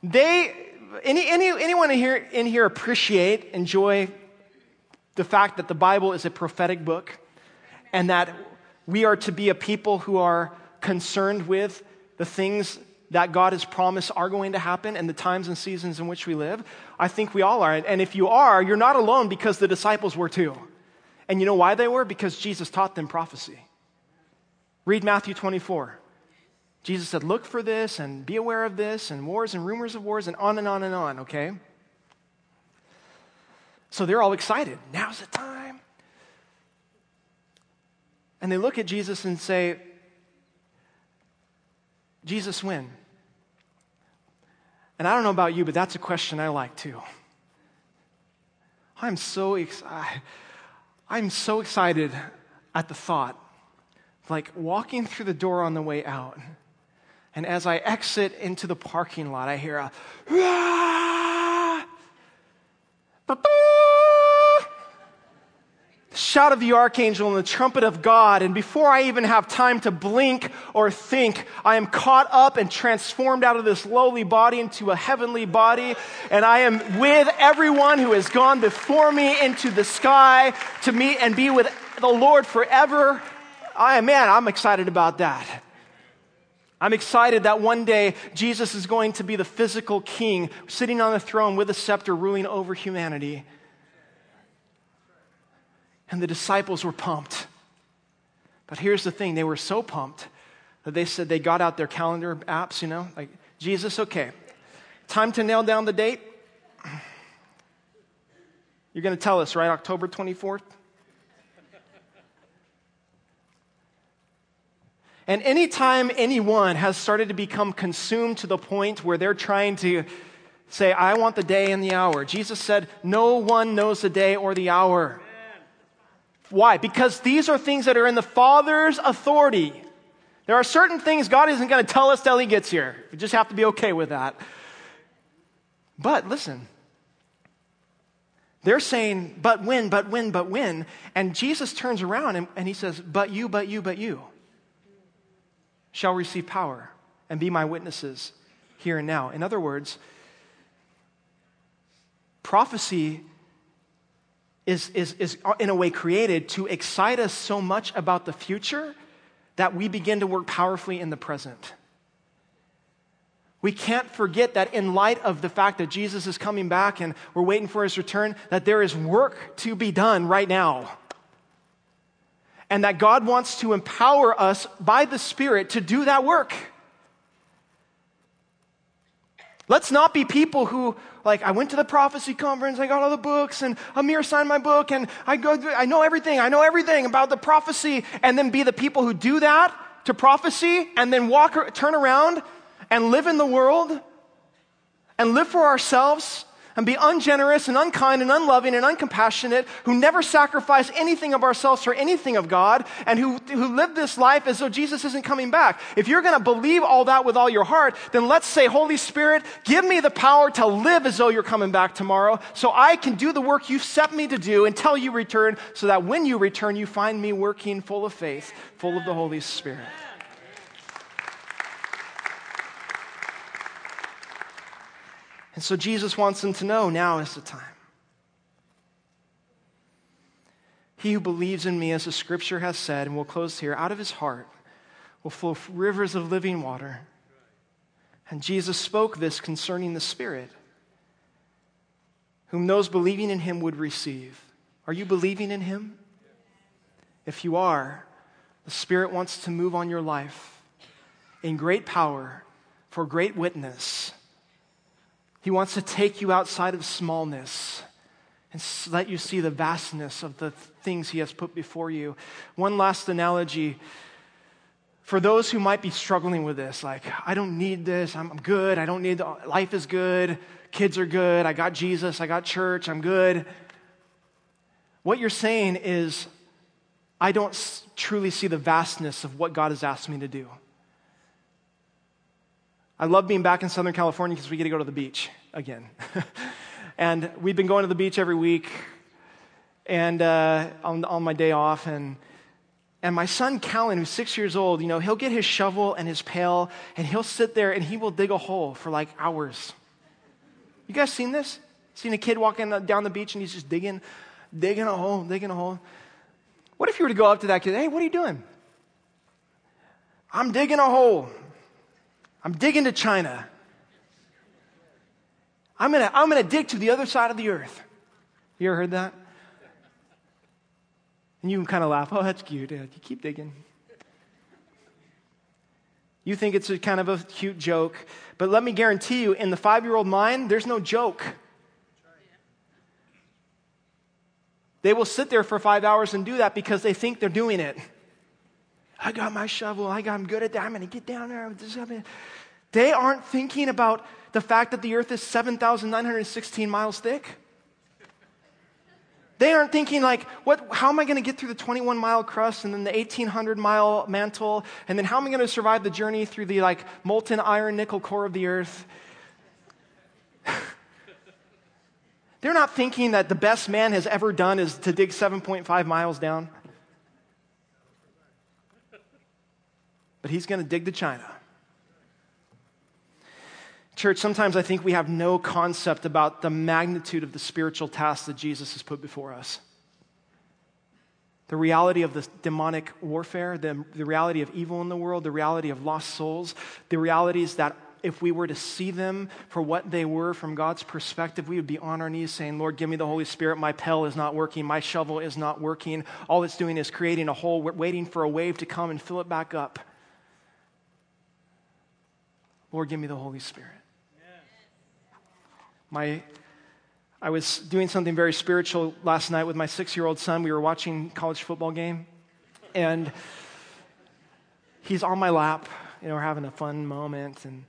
Anyone in here enjoy the fact that the Bible is a prophetic book and that we are to be a people who are concerned with the things that God has promised are going to happen and the times and seasons in which we live? I think we all are. And if you are, you're not alone, because the disciples were too. And you know why they were? Because Jesus taught them prophecy. Read Matthew 24. Jesus said, look for this and be aware of this and wars and rumors of wars and on and on and on, okay? So they're all excited. Now's the time. And they look at Jesus and say, Jesus, when? And I don't know about you, but that's a question I like too. I'm so excited at the thought, like walking through the door on the way out, and as I exit into the parking lot, I hear a shout of the archangel and the trumpet of God, and before I even have time to blink or think, I am caught up and transformed out of this lowly body into a heavenly body, and I am with everyone who has gone before me into the sky to meet and be with the Lord forever. I'm excited about that. I'm excited that one day Jesus is going to be the physical king sitting on the throne with a scepter ruling over humanity. And the disciples were pumped. But here's the thing, they were so pumped that they said they got out their calendar apps, like, Jesus, okay, time to nail down the date. You're going to tell us, right, October 24th? And anytime anyone has started to become consumed to the point where they're trying to say, I want the day and the hour, Jesus said, no one knows the day or the hour. Why? Because these are things that are in the Father's authority. There are certain things God isn't going to tell us till he gets here. We just have to be okay with that. But listen, they're saying, but when? And Jesus turns around and he says, but you shall receive power and be my witnesses here and now. In other words, prophecy is in a way created to excite us so much about the future that we begin to work powerfully in the present. We can't forget that in light of the fact that Jesus is coming back and we're waiting for his return, that there is work to be done right now. And that God wants to empower us by the Spirit to do that work. Let's not be people who, like, I went to the prophecy conference, I got all the books, and Amir signed my book, and I know everything about the prophecy, and then be the people who do that to prophecy, and then turn around and live in the world, and live for ourselves, and be ungenerous and unkind and unloving and uncompassionate, who never sacrifice anything of ourselves for anything of God, and who live this life as though Jesus isn't coming back. If you're going to believe all that with all your heart, then let's say, Holy Spirit, give me the power to live as though you're coming back tomorrow, so I can do the work you've set me to do until you return, so that when you return, you find me working full of faith, full of the Holy Spirit. And so Jesus wants them to know now is the time. He who believes in me, as the scripture has said, and we'll close here, out of his heart will flow rivers of living water. And Jesus spoke this concerning the Spirit, whom those believing in him would receive. Are you believing in him? If you are, the Spirit wants to move on your life in great power for great witness. He wants to take you outside of smallness and let you see the vastness of the things he has put before you. One last analogy. For those who might be struggling with this, like, I don't need this, I'm good, I don't need, life is good, kids are good, I got Jesus, I got church, I'm good. What you're saying is, I don't truly see the vastness of what God has asked me to do. I love being back in Southern California because we get to go to the beach again. And we've been going to the beach every week and on my day off. And my son, Callan, who's 6 years old, he'll get his shovel and his pail, and he'll sit there and he will dig a hole for like hours. You guys seen this? Seen a kid walking down the beach and he's just digging a hole. What if you were to go up to that kid, hey, what are you doing? I'm digging a hole. I'm digging to China. I'm gonna dig to the other side of the earth. You ever heard that? And you can kind of laugh. Oh, that's cute. You keep digging. You think it's a kind of a cute joke, but let me guarantee you, in the 5-year-old mind, there's no joke. They will sit there for 5 hours and do that because they think they're doing it. I got my shovel. I'm good at that. I'm going to get down there. They aren't thinking about the fact that the earth is 7,916 miles thick. They aren't thinking like, how am I going to get through the 21-mile crust and then the 1,800-mile mantle? And then how am I going to survive the journey through the like molten iron nickel core of the earth? They're not thinking that the best man has ever done is to dig 7.5 miles down. But he's going to dig to China. Church, sometimes I think we have no concept about the magnitude of the spiritual task that Jesus has put before us. The reality of the demonic warfare, the reality of evil in the world, the reality of lost souls, the realities that if we were to see them for what they were from God's perspective, we would be on our knees saying, Lord, give me the Holy Spirit. My pail is not working. My shovel is not working. All it's doing is creating a hole. We're waiting for a wave to come and fill it back up. Lord, give me the Holy Spirit. I was doing something very spiritual last night with my 6-year-old son. We were watching a college football game, and he's on my lap. We're having a fun moment, and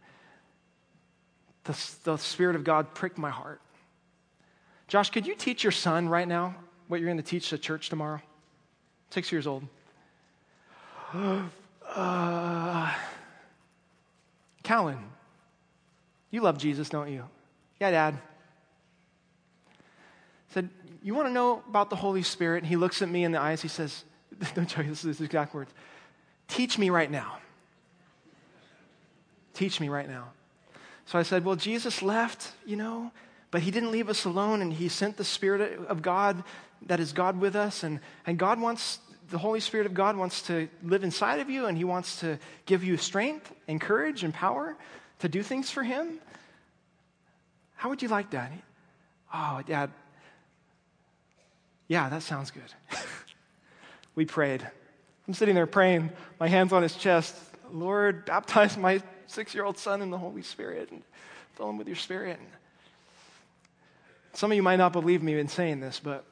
the Spirit of God pricked my heart. Josh, could you teach your son right now what you're going to teach the church tomorrow? 6 years old. Callan, you love Jesus, don't you? Yeah, Dad. I said, you want to know about the Holy Spirit? And he looks at me in the eyes. He says, don't tell you, this is his exact words. Teach me right now. Teach me right now. So I said, well, Jesus left, but he didn't leave us alone, and he sent the Spirit of God, that is God with us, and God wants, the Holy Spirit of God wants to live inside of you, and he wants to give you strength and courage and power to do things for him. How would you like that? Oh, Dad. Yeah, that sounds good. We prayed. I'm sitting there praying, my hands on his chest. Lord, baptize my 6-year-old son in the Holy Spirit and fill him with your Spirit. Some of you might not believe me in saying this, but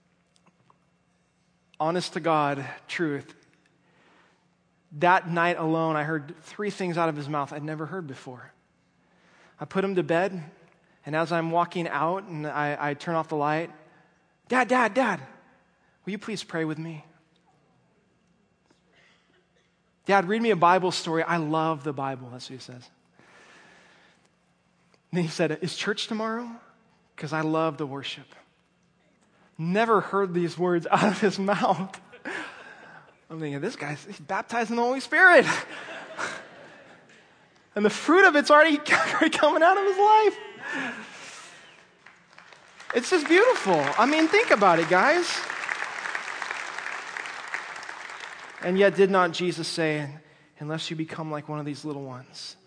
honest to God, truth, that night alone, I heard 3 things out of his mouth I'd never heard before. I put him to bed, and as I'm walking out and I turn off the light, Dad, will you please pray with me? Dad, read me a Bible story. I love the Bible. That's what he says. And then he said, is church tomorrow? Because I love the worship. Never heard these words out of his mouth. I'm thinking, he's baptized in the Holy Spirit. And the fruit of it's already coming out of his life. It's just beautiful. I mean, think about it, guys. And yet did not Jesus say, unless you become like one of these little ones,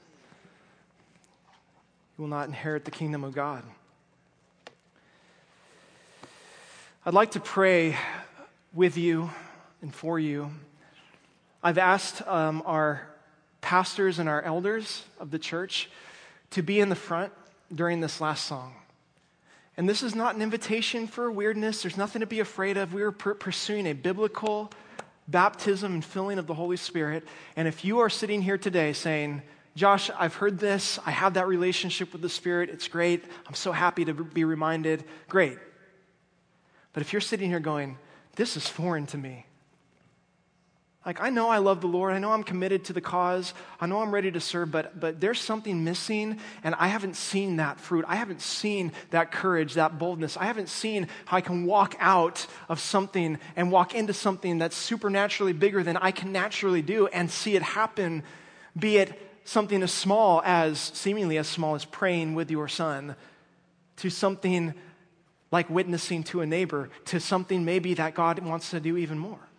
you will not inherit the kingdom of God. I'd like to pray with you and for you. I've asked our pastors and our elders of the church to be in the front during this last song. And this is not an invitation for weirdness. There's nothing to be afraid of. We are pursuing a biblical baptism and filling of the Holy Spirit. And if you are sitting here today saying, Josh, I've heard this. I have that relationship with the Spirit. It's great. I'm so happy to be reminded. Great. But if you're sitting here going, this is foreign to me. Like, I know I love the Lord. I know I'm committed to the cause. I know I'm ready to serve, but there's something missing, and I haven't seen that fruit. I haven't seen that courage, that boldness. I haven't seen how I can walk out of something and walk into something that's supernaturally bigger than I can naturally do and see it happen, be it something seemingly as small as praying with your son, to something like witnessing to a neighbor, to something maybe that God wants to do even more.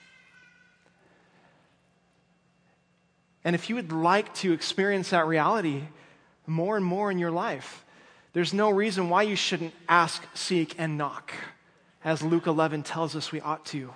And if you would like to experience that reality more and more in your life, there's no reason why you shouldn't ask, seek, and knock, as Luke 11 tells us we ought to.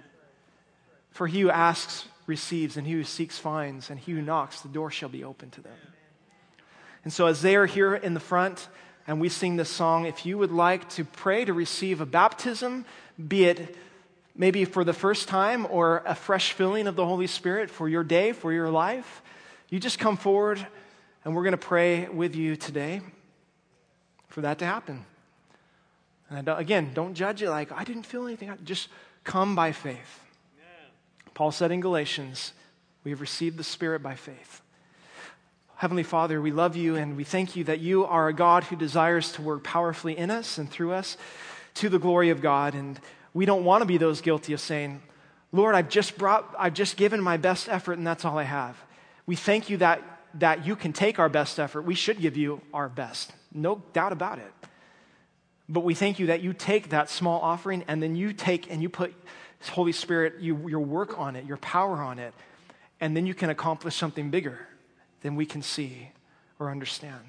For he who asks receives, and he who seeks finds, and he who knocks, the door shall be open to them. And so as they are here in the front and we sing this song, if you would like to pray to receive a baptism, be it maybe for the first time or a fresh filling of the Holy Spirit for your day, for your life, you just come forward and we're going to pray with you today for that to happen. And again, don't judge it like, I didn't feel anything. Just come by faith. Amen. Paul said in Galatians, we have received the Spirit by faith. Heavenly Father, we love you and we thank you that you are a God who desires to work powerfully in us and through us to the glory of God. And we don't want to be those guilty of saying, Lord, I've just given my best effort and that's all I have. We thank you that you can take our best effort. We should give you our best. No doubt about it. But we thank you that you take that small offering and then you take and you put Holy Spirit, your work on it, your power on it, and then you can accomplish something bigger than we can see or understand.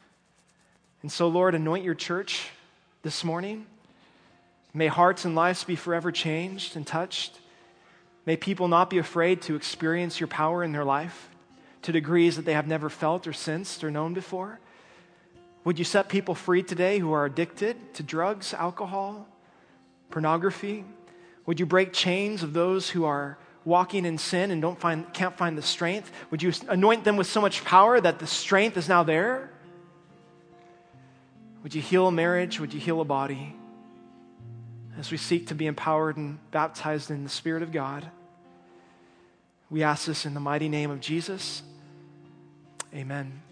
And so, Lord, anoint your church this morning. May hearts and lives be forever changed and touched. May people not be afraid to experience your power in their life to degrees that they have never felt or sensed or known before. Would you set people free today who are addicted to drugs, alcohol, pornography? Would you break chains of those who are walking in sin and can't find the strength? Would you anoint them with so much power that the strength is now there? Would you heal a marriage? Would you heal a body? As we seek to be empowered and baptized in the Spirit of God, we ask this in the mighty name of Jesus. Amen.